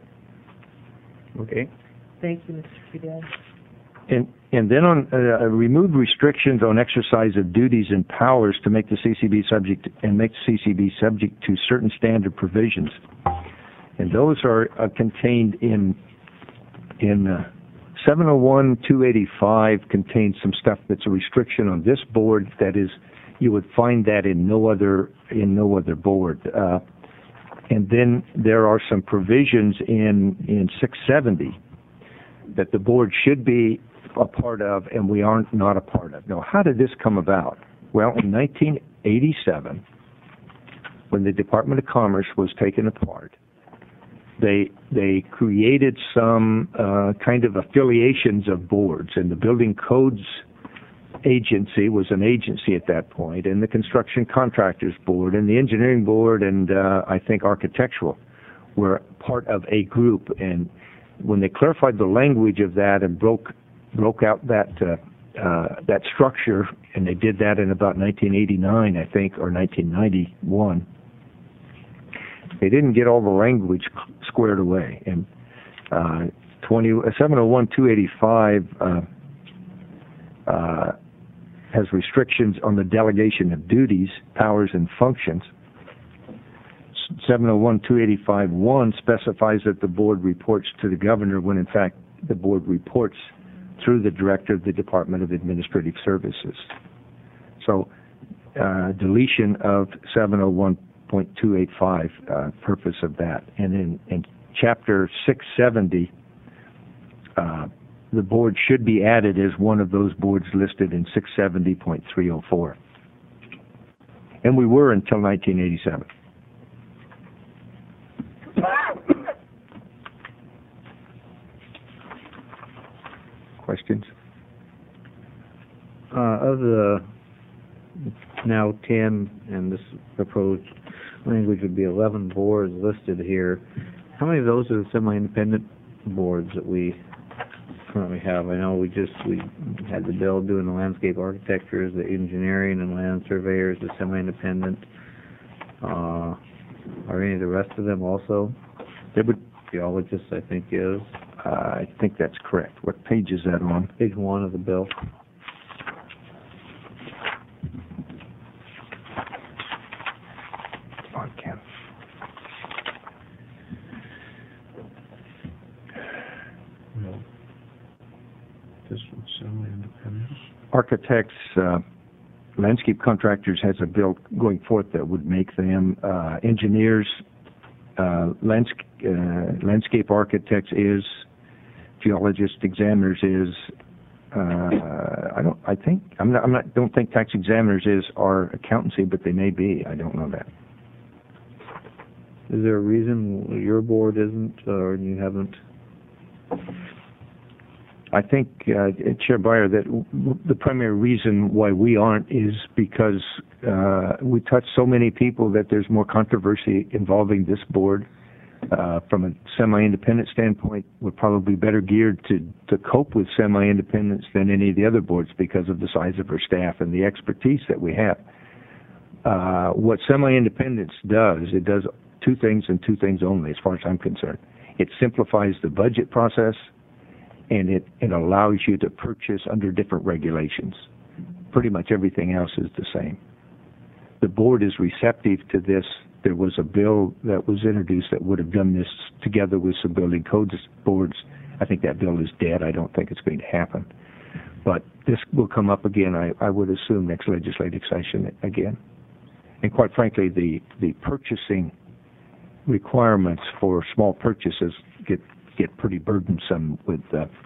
Okay. Thank you, Mr. Fidel. And then on removed restrictions on exercise of duties and powers to make the CCB subject to certain standard provisions, and those are contained in 701-285 contains some stuff that's a restriction on this board that is, you would find that in no other board. And then there are some provisions in 670 that the board should be a part of and we aren't not a part of. Now, how did this come about? Well, in 1987, when the Department of Commerce was taken apart, they created some kind of affiliations of boards, and the Building Codes Agency was an agency at that point, and the Construction Contractors Board, and the Engineering Board, and I think Architectural were part of a group. And when they clarified the language of that and broke out that structure, and they did that in about 1989, I think, or 1991. They didn't get all the language squared away, and 701-285 has restrictions on the delegation of duties, powers, and functions. 701-285-1 specifies that the board reports to the governor when, in fact, the board reports through the director of the Department of Administrative Services. So, deletion of 701.285, purpose of that. And in Chapter 670, the board should be added as one of those boards listed in 670.304. And we were until 1987. Questions? Of the now 10, and this proposed language would be 11 boards listed here, how many of those are the semi-independent boards that we currently have? I know we had the bill doing the landscape architectures, the engineering and land surveyors, the semi-independent. Are any of the rest of them also? Geologists, I think, is. I think that's correct. What page is that on? Page 1 of the bill. Architects, landscape contractors has a bill going forth that would make them engineers. Landscape architects is, geologist examiners is. Don't think tax examiners is our accountancy, but they may be. I don't know that. Is there a reason your board isn't, or you haven't? I think, Chair Beyer, that the primary reason why we aren't is because we touch so many people that there's more controversy involving this board. From a semi-independent standpoint, we're probably better geared to cope with semi-independence than any of the other boards because of the size of our staff and the expertise that we have. What semi-independence does, it does two things and two things only, as far as I'm concerned. It simplifies the budget process, and it allows you to purchase under different regulations. Pretty much everything else is the same. The board is receptive to this. There was a bill that was introduced that would have done this together with some building codes boards. I think that bill is dead. I don't think it's going to happen. But this will come up again, I would assume, next legislative session again. And quite frankly, the purchasing requirements for small purchases get pretty burdensome with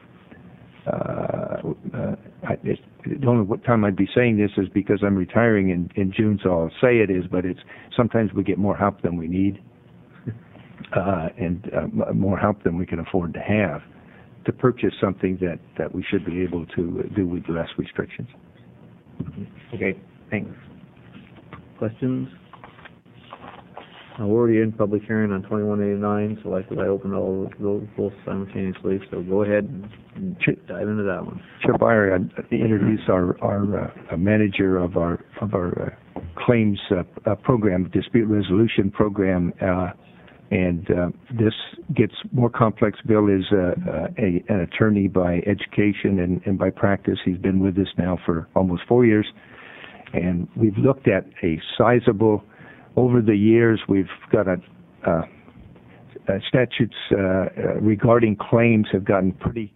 the only time I'd be saying this is because I'm retiring in June, so I'll say it is, but it's sometimes we get more help than we need. more help than we can afford to have, to purchase something that we should be able to do with less restrictions. Okay, thanks. Questions? We're already in public hearing on 2189, so I open all those both simultaneously, so go ahead and dive into that one. Chair Byer, I'd introduce our manager of our claims program, dispute resolution program, and this gets more complex. Bill is an attorney by education and by practice. He's been with us now for almost 4 years, and we've looked at a sizable. Over the years, we've got statutes regarding claims have gotten pretty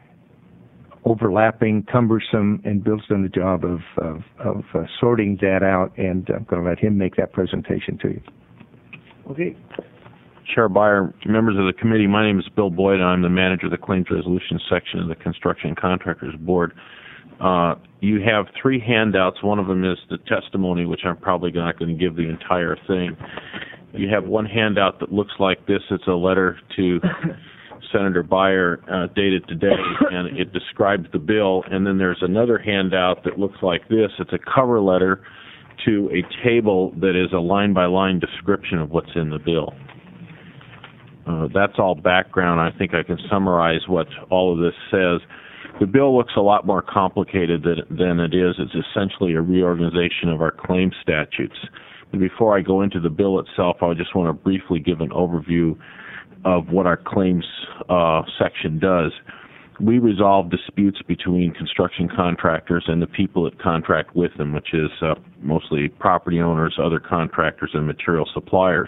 overlapping, cumbersome, and Bill's done the job of sorting that out, and I'm going to let him make that presentation to you. Okay. Chair Byer, members of the committee, my name is Bill Boyd. I'm the manager of the Claims Resolution section of the Construction Contractors Board. You have 3 handouts. One of them is the testimony, which I'm probably not going to give the entire thing. You have one handout that looks like this. It's a letter to Senator Byer dated today, and it describes the bill. And then there's another handout that looks like this. It's a cover letter to a table that is a line-by-line description of what's in the bill. That's all background. I think I can summarize what all of this says. The bill looks a lot more complicated than it is. It's essentially a reorganization of our claim statutes. And before I go into the bill itself, I just want to briefly give an overview of what our claims section does. We resolve disputes between construction contractors and the people that contract with them, which is mostly property owners, other contractors, and material suppliers.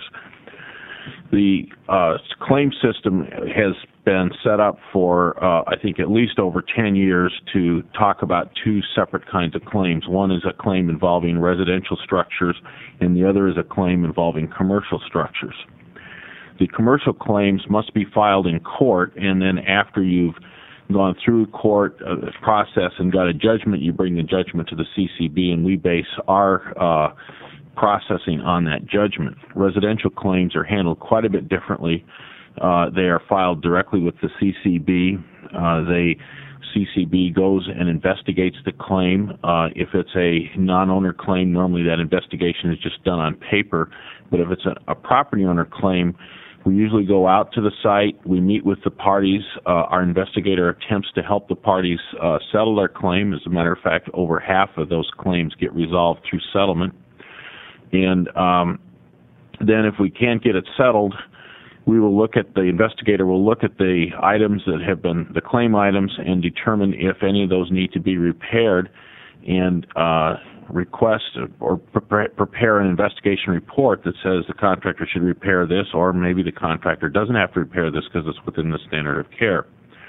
The claim system has been set up for, I think, at least over 10 years to talk about 2 separate kinds of claims. One is a claim involving residential structures, and the other is a claim involving commercial structures. The commercial claims must be filed in court, and then after you've gone through court process and got a judgment, you bring the judgment to the CCB, and we base our processing on that judgment. Residential claims are handled quite a bit differently. They are filed directly with the CCB. The CCB goes and investigates the claim. If it's a non-owner claim, normally that investigation is just done on paper. But if it's a property owner claim, we usually go out to the site. We meet with the parties. Our investigator attempts to help the parties settle their claim. As a matter of fact, over half of those claims get resolved through settlement. And then if we can't get it settled, the investigator will look at the items that have been the claim items and determine if any of those need to be repaired, and request or prepare an investigation report that says the contractor should repair this, or maybe the contractor doesn't have to repair this because it's within the standard of care.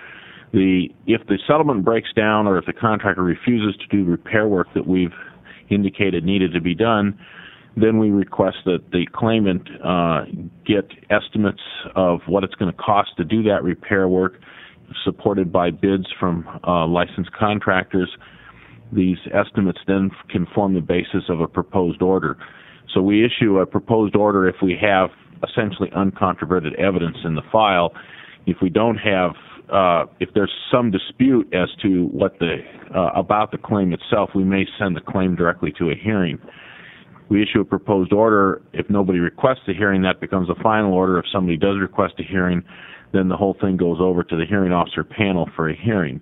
If the settlement breaks down, or if the contractor refuses to do repair work that we've indicated needed to be done, then we request that the claimant get estimates of what it's going to cost to do that repair work, supported by bids from licensed contractors. These estimates then can form the basis of a proposed order. So we issue a proposed order if we have essentially uncontroverted evidence in the file. If we don't have, if there's some dispute as to what about the claim itself, we may send the claim directly to a hearing. We issue a proposed order. If nobody requests a hearing, that becomes a final order. If somebody does request a hearing, then the whole thing goes over to the hearing officer panel for a hearing.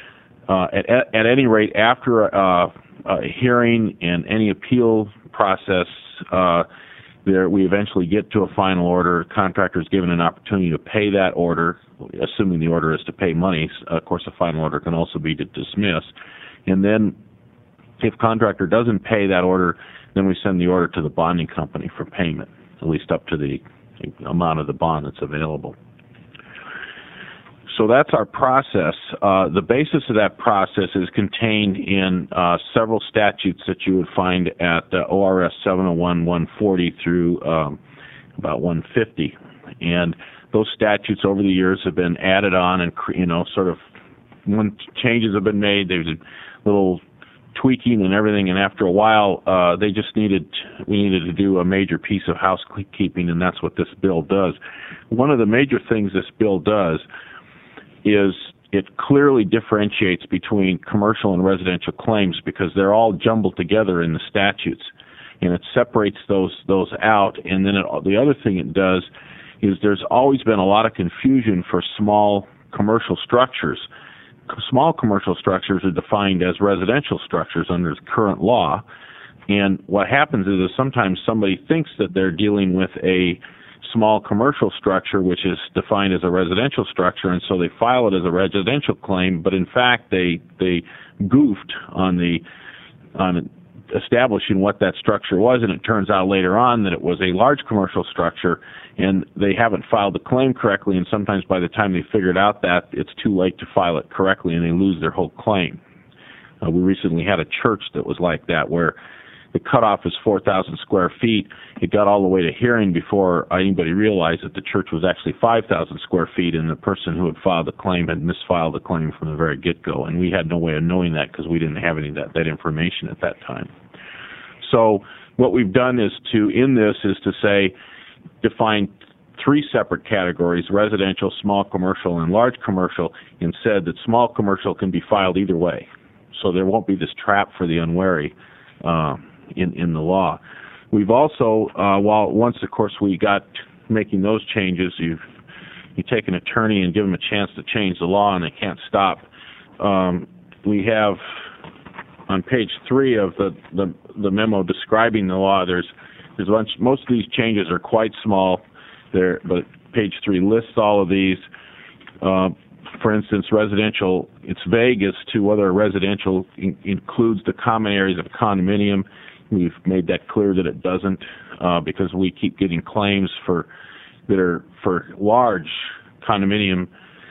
At any rate, after a hearing and any appeal process, we eventually get to a final order. Contractor is given an opportunity to pay that order, assuming the order is to pay money. Of course, a final order can also be to dismiss. And then if contractor doesn't pay that order, then we send the order to the bonding company for payment, at least up to the amount of the bond that's available. So that's our process. The basis of that process is contained in several statutes that you would find at ORS 701-140 through about 150. And those statutes over the years have been added on, and sort of when changes have been made, there's little tweaking and everything, and after a while, we needed to do a major piece of housekeeping, and that's what this bill does. One of the major things this bill does is it clearly differentiates between commercial and residential claims because they're all jumbled together in the statutes, and it separates those out. And then the other thing it does is there's always been a lot of confusion for small commercial structures. Small commercial structures are defined as residential structures under the current law, and what happens is sometimes somebody thinks that they're dealing with a small commercial structure which is defined as a residential structure, and so they file it as a residential claim, but in fact they goofed on establishing what that structure was, and it turns out later on that it was a large commercial structure, and they haven't filed the claim correctly, and sometimes by the time they figured out that, it's too late to file it correctly, and they lose their whole claim. We recently had a church that was like that, where the cutoff is 4,000 square feet. It got all the way to hearing before anybody realized that the church was actually 5,000 square feet, and the person who had filed the claim had misfiled the claim from the very get-go, and we had no way of knowing that because we didn't have any of that information at that time. So what we've done is to say, define three separate categories: residential, small commercial, and large commercial, and said that small commercial can be filed either way. So there won't be this trap for the unwary in the law. We've also, once of course we got making those changes, you take an attorney and give them a chance to change the law, and they can't stop. We have on page 3 of the memo describing the law, there's a bunch. Most of these changes are quite small there, but page 3 lists all of these. For instance, residential, it's vague as to whether a residential includes the common areas of a condominium. We've made that clear that it doesn't, because we keep getting claims for large condominium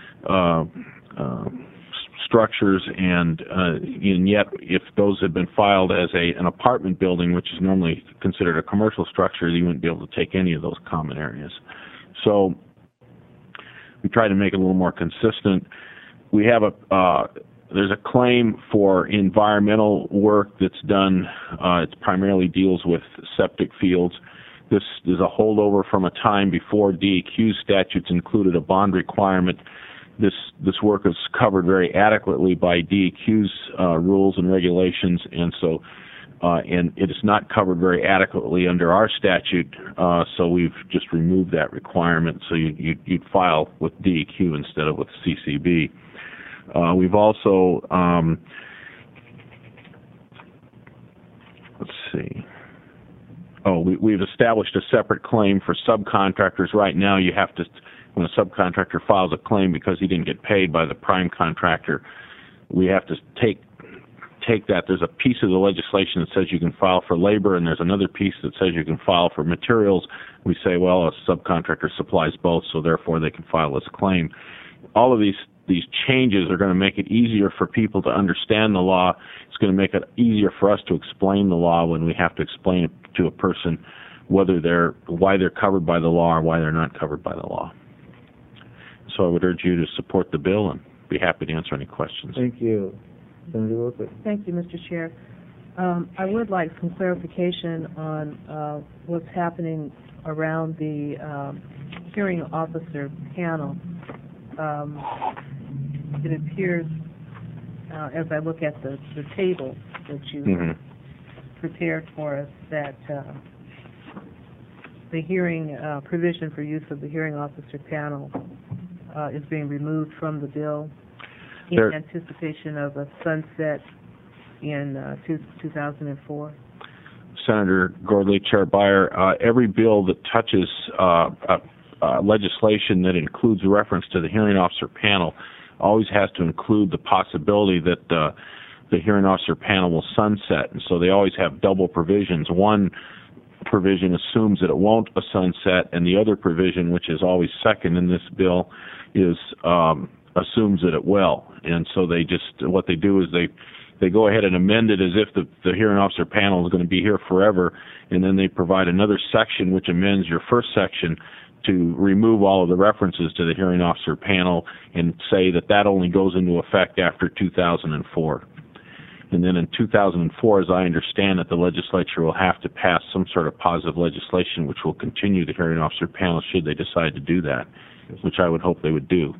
structures, and yet if those had been filed as an apartment building, which is normally considered a commercial structure, you wouldn't be able to take any of those common areas. So we try to make it a little more consistent. We have there's a claim for environmental work that's done. It primarily deals with septic fields. This is a holdover from a time before DEQ statutes included a bond requirement. This work is covered very adequately by DEQ's rules and regulations, and so and it is not covered very adequately under our statute. So we've just removed that requirement. So you'd file with DEQ instead of with CCB. We've also let's see. We've established a separate claim for subcontractors. Right now, you have to, when a subcontractor files a claim because he didn't get paid by the prime contractor, we have to take that. There's a piece of the legislation that says you can file for labor, and there's another piece that says you can file for materials. We say, well, a subcontractor supplies both, so therefore they can file this claim. All of these changes are going to make it easier for people to understand the law. It's going to make it easier for us to explain the law when we have to explain it to a person why they're covered by the law or why they're not covered by the law. So I would urge you to support the bill and be happy to answer any questions. Thank you. Senator Wilson. Thank you, Mr. Chair. I would like some clarification on what's happening around the hearing officer panel. It appears, as I look at the table that you prepared for us, that the hearing provision for use of the hearing officer panel is being removed from the bill in anticipation of a sunset in 2004. Senator Gordley, Chair Beyer, every bill that touches legislation that includes a reference to the hearing officer panel always has to include the possibility that the hearing officer panel will sunset, and so they always have double provisions. One provision assumes that it won't sunset, and the other provision, which is always second in this bill, is assumes that it will. And so what they do is they go ahead and amend it as if the hearing officer panel is going to be here forever, and then they provide another section which amends your first section to remove all of the references to the hearing officer panel and say that only goes into effect after 2004. And then in 2004, as I understand it, the legislature will have to pass some sort of positive legislation which will continue the hearing officer panel should they decide to do that, which I would hope they would do.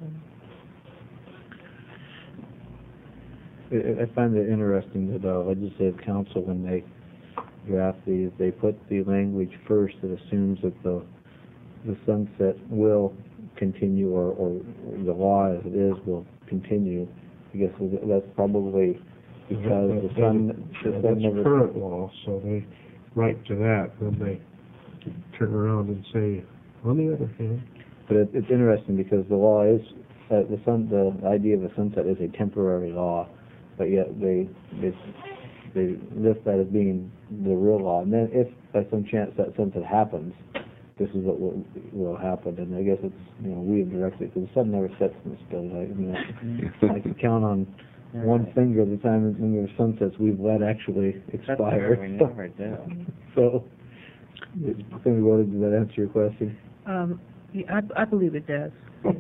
I find it interesting that Legislative Council, when they draft these, they put the language first that assumes that the sunset will continue, or the law as it is will continue. I guess that's probably because the sun never... current law, so they write to that, then they turn around and say, on the other hand. But it's interesting because the law is, the idea of a sunset is a temporary law, but yet they list that as being the real law. And then if by some chance that sunset happens, this is what will happen. And I guess it's, we have directed, because the sun never sets in the sky. I can count on one finger the time when there are sunsets we've let actually expire. We never do. So, did that answer your question? Yeah, I believe it does.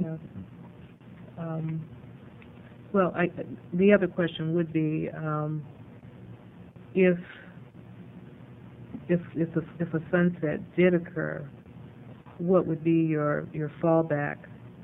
Well, the other question would be, if a sunset did occur, what would be your fallback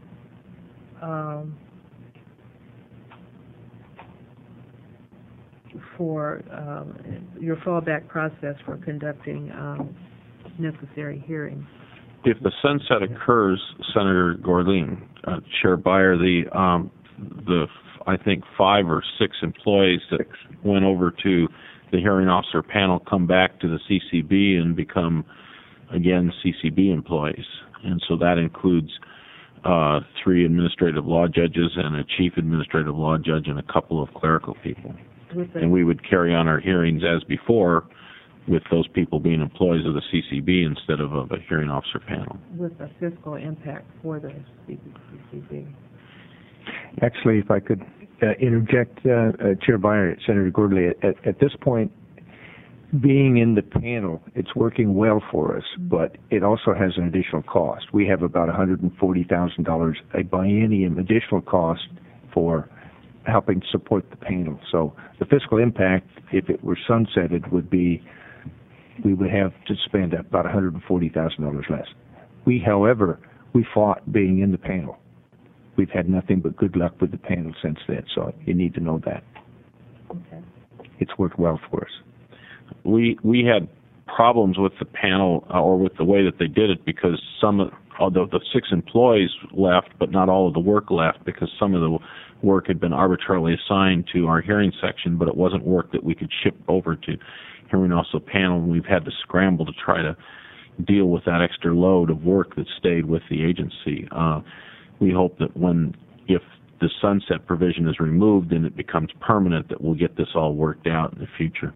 for your fallback process for conducting necessary hearings? If the sunset occurs, Senator Gorlin, Chair Beyer, the I think 5 or 6 employees that went over to the hearing officer panel come back to the CCB and become, again, CCB employees. And so that includes 3 administrative law judges and a chief administrative law judge and a couple of clerical people. And we would carry on our hearings as before with those people being employees of the CCB instead of a hearing officer panel. With a fiscal impact for the CCB. Actually, if I could interject, Chair Beyer, Senator Gordley, at this point, being in the panel, it's working well for us, but it also has an additional cost. We have about $140,000 a biennium additional cost for helping support the panel. So the fiscal impact, if it were sunsetted, would be we would have to spend about $140,000 less. However, we fought being in the panel. We've had nothing but good luck with the panel since then, so you need to know that. Okay. It's worked well for us. We had problems with the panel or with the way that they did it because although the 6 employees left, but not all of the work left because some of the work had been arbitrarily assigned to our hearing section, but it wasn't work that we could ship over to hearing officer panel, and we've had to scramble to try to deal with that extra load of work that stayed with the agency. We hope that if the sunset provision is removed and it becomes permanent, that we'll get this all worked out in the future.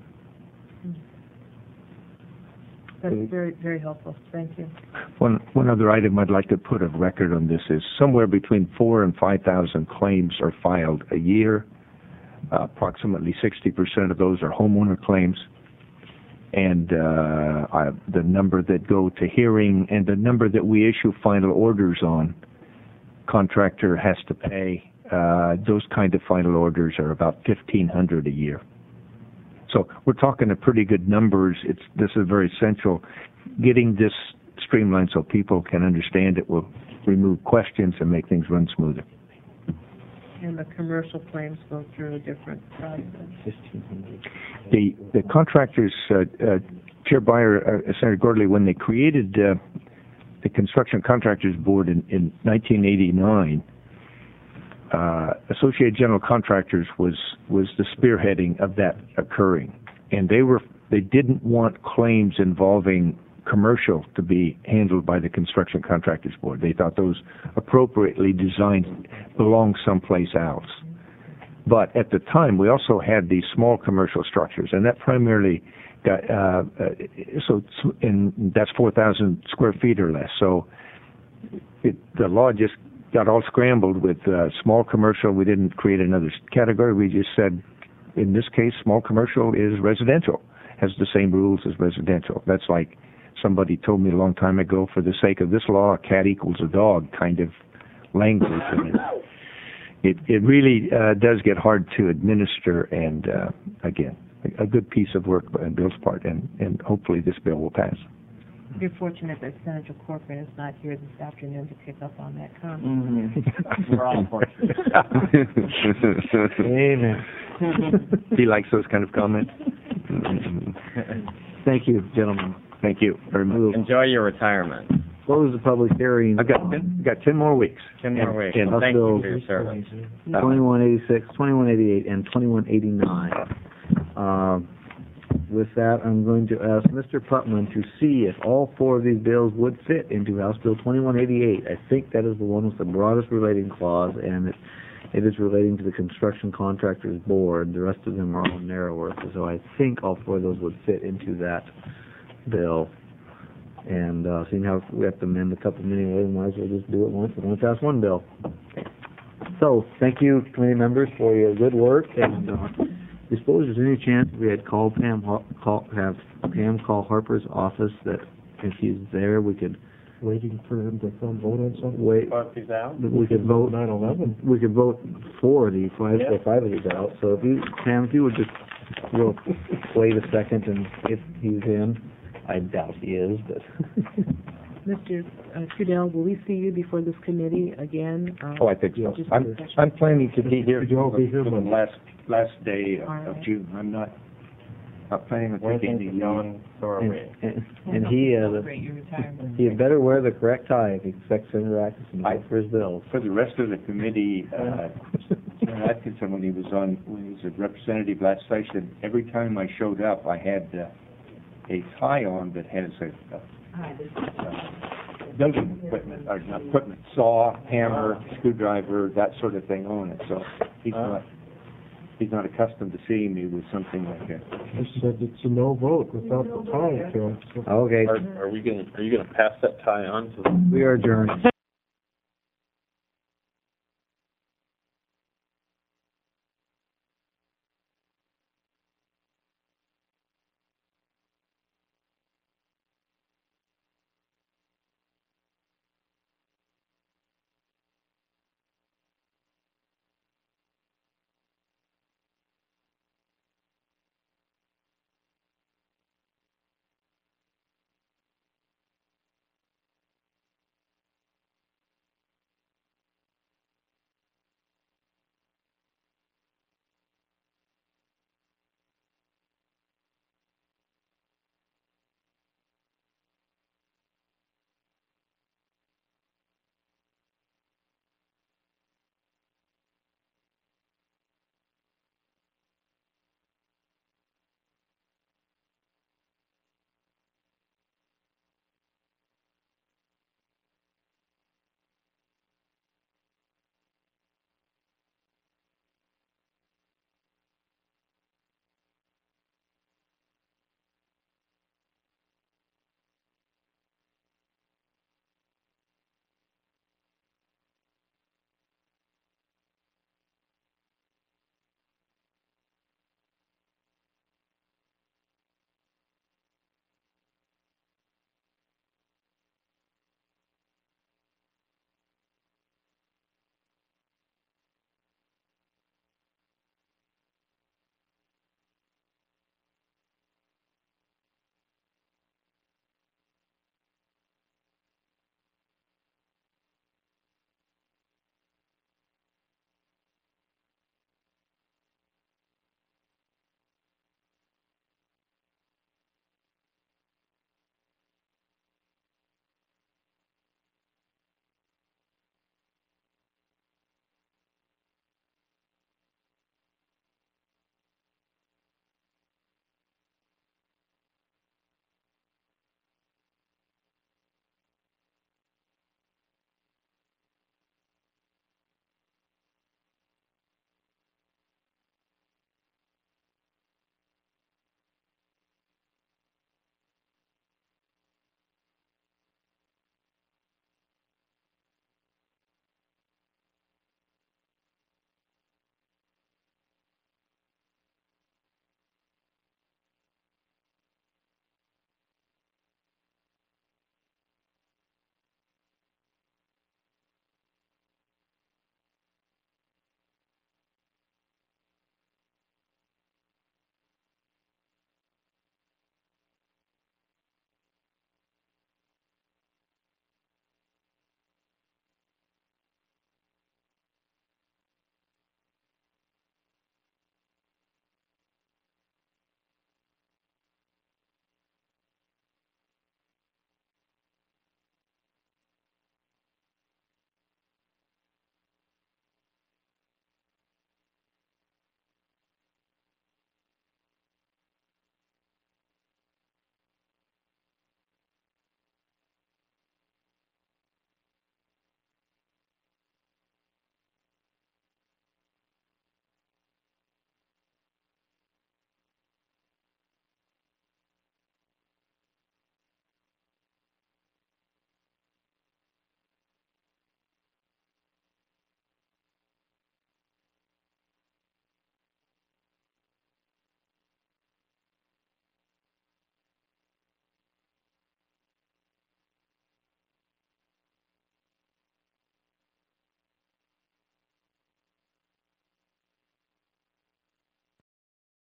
That's very, very helpful. Thank you. One other item I'd like to put of record on this is somewhere between 4,000 and 5,000 claims are filed a year. Approximately 60% of those are homeowner claims. And the number that go to hearing and the number that we issue final orders on, contractor has to pay. Those kind of final orders are about 1,500 a year. So we're talking a pretty good numbers. This is very essential. Getting this streamlined so people can understand it will remove questions and make things run smoother. And the commercial claims go through a different process. The contractors, Chair Beyer, Senator Gordley, when they created the Construction Contractors Board in 1989, Associated General Contractors was the spearheading of that occurring, and they didn't want claims involving commercial to be handled by the Construction Contractors Board. They thought those appropriately designed belonged someplace else. But at the time, we also had these small commercial structures, and that primarily got and that's 4,000 square feet or less. So the law just got all scrambled with small commercial. We didn't create another category. We just said, in this case, small commercial is residential, has the same rules as residential. That's like somebody told me a long time ago, for the sake of this law, a cat equals a dog kind of language. it really does get hard to administer, and again, a good piece of work on Bill's part, and hopefully this bill will pass. You're fortunate that Senator Corcoran is not here this afternoon to pick up on that comment. We're all fortunate. Amen. He likes those kind of comments. Thank you, gentlemen. Thank you very much. Enjoy your retirement. Close the public hearing. I've got 10 more weeks. 10 more weeks. and Thank you also- for your service. 2186, 2188, and 2189. With that, I'm going to ask Mr. Putman to see if all four of these bills would fit into House Bill 2188. I think that is the one with the broadest relating clause, and it is relating to the Construction Contractors Board. The rest of them are all narrower, so I think all four of those would fit into that bill. And seeing how we have to amend a couple anyway, we might as well just do it once. We're going to pass one bill. So, thank you, committee members, for your good work. And I suppose there's any chance we had called have Pam call Harper's office, that if he's there, we could Waiting for him to come vote on something? wait. He's out? We could vote 9/11. We could vote for the five of these out. So if you, Pam, if you would just wait a second, and if he's in, I doubt he is, but. Mr. Trudell, will we see you before this committee again? Oh, I think so. Just I'm planning to be here Could you all be here for the by- last day All right. of June. I'm not planning on taking any leave. And he had better wear the correct tie if he expects Senator Atkinson to vote for his bills. For the rest of the committee, Senator Atkinson, when he was a representative last session, every time I showed up, I had a tie on that has a building equipment, or not equipment, saw, hammer, screwdriver, that sort of thing on it. So he's not accustomed to seeing me with something like that. I said it's a no vote without the tie, Phil. Okay, Are you gonna pass that tie on to them? we are adjourned.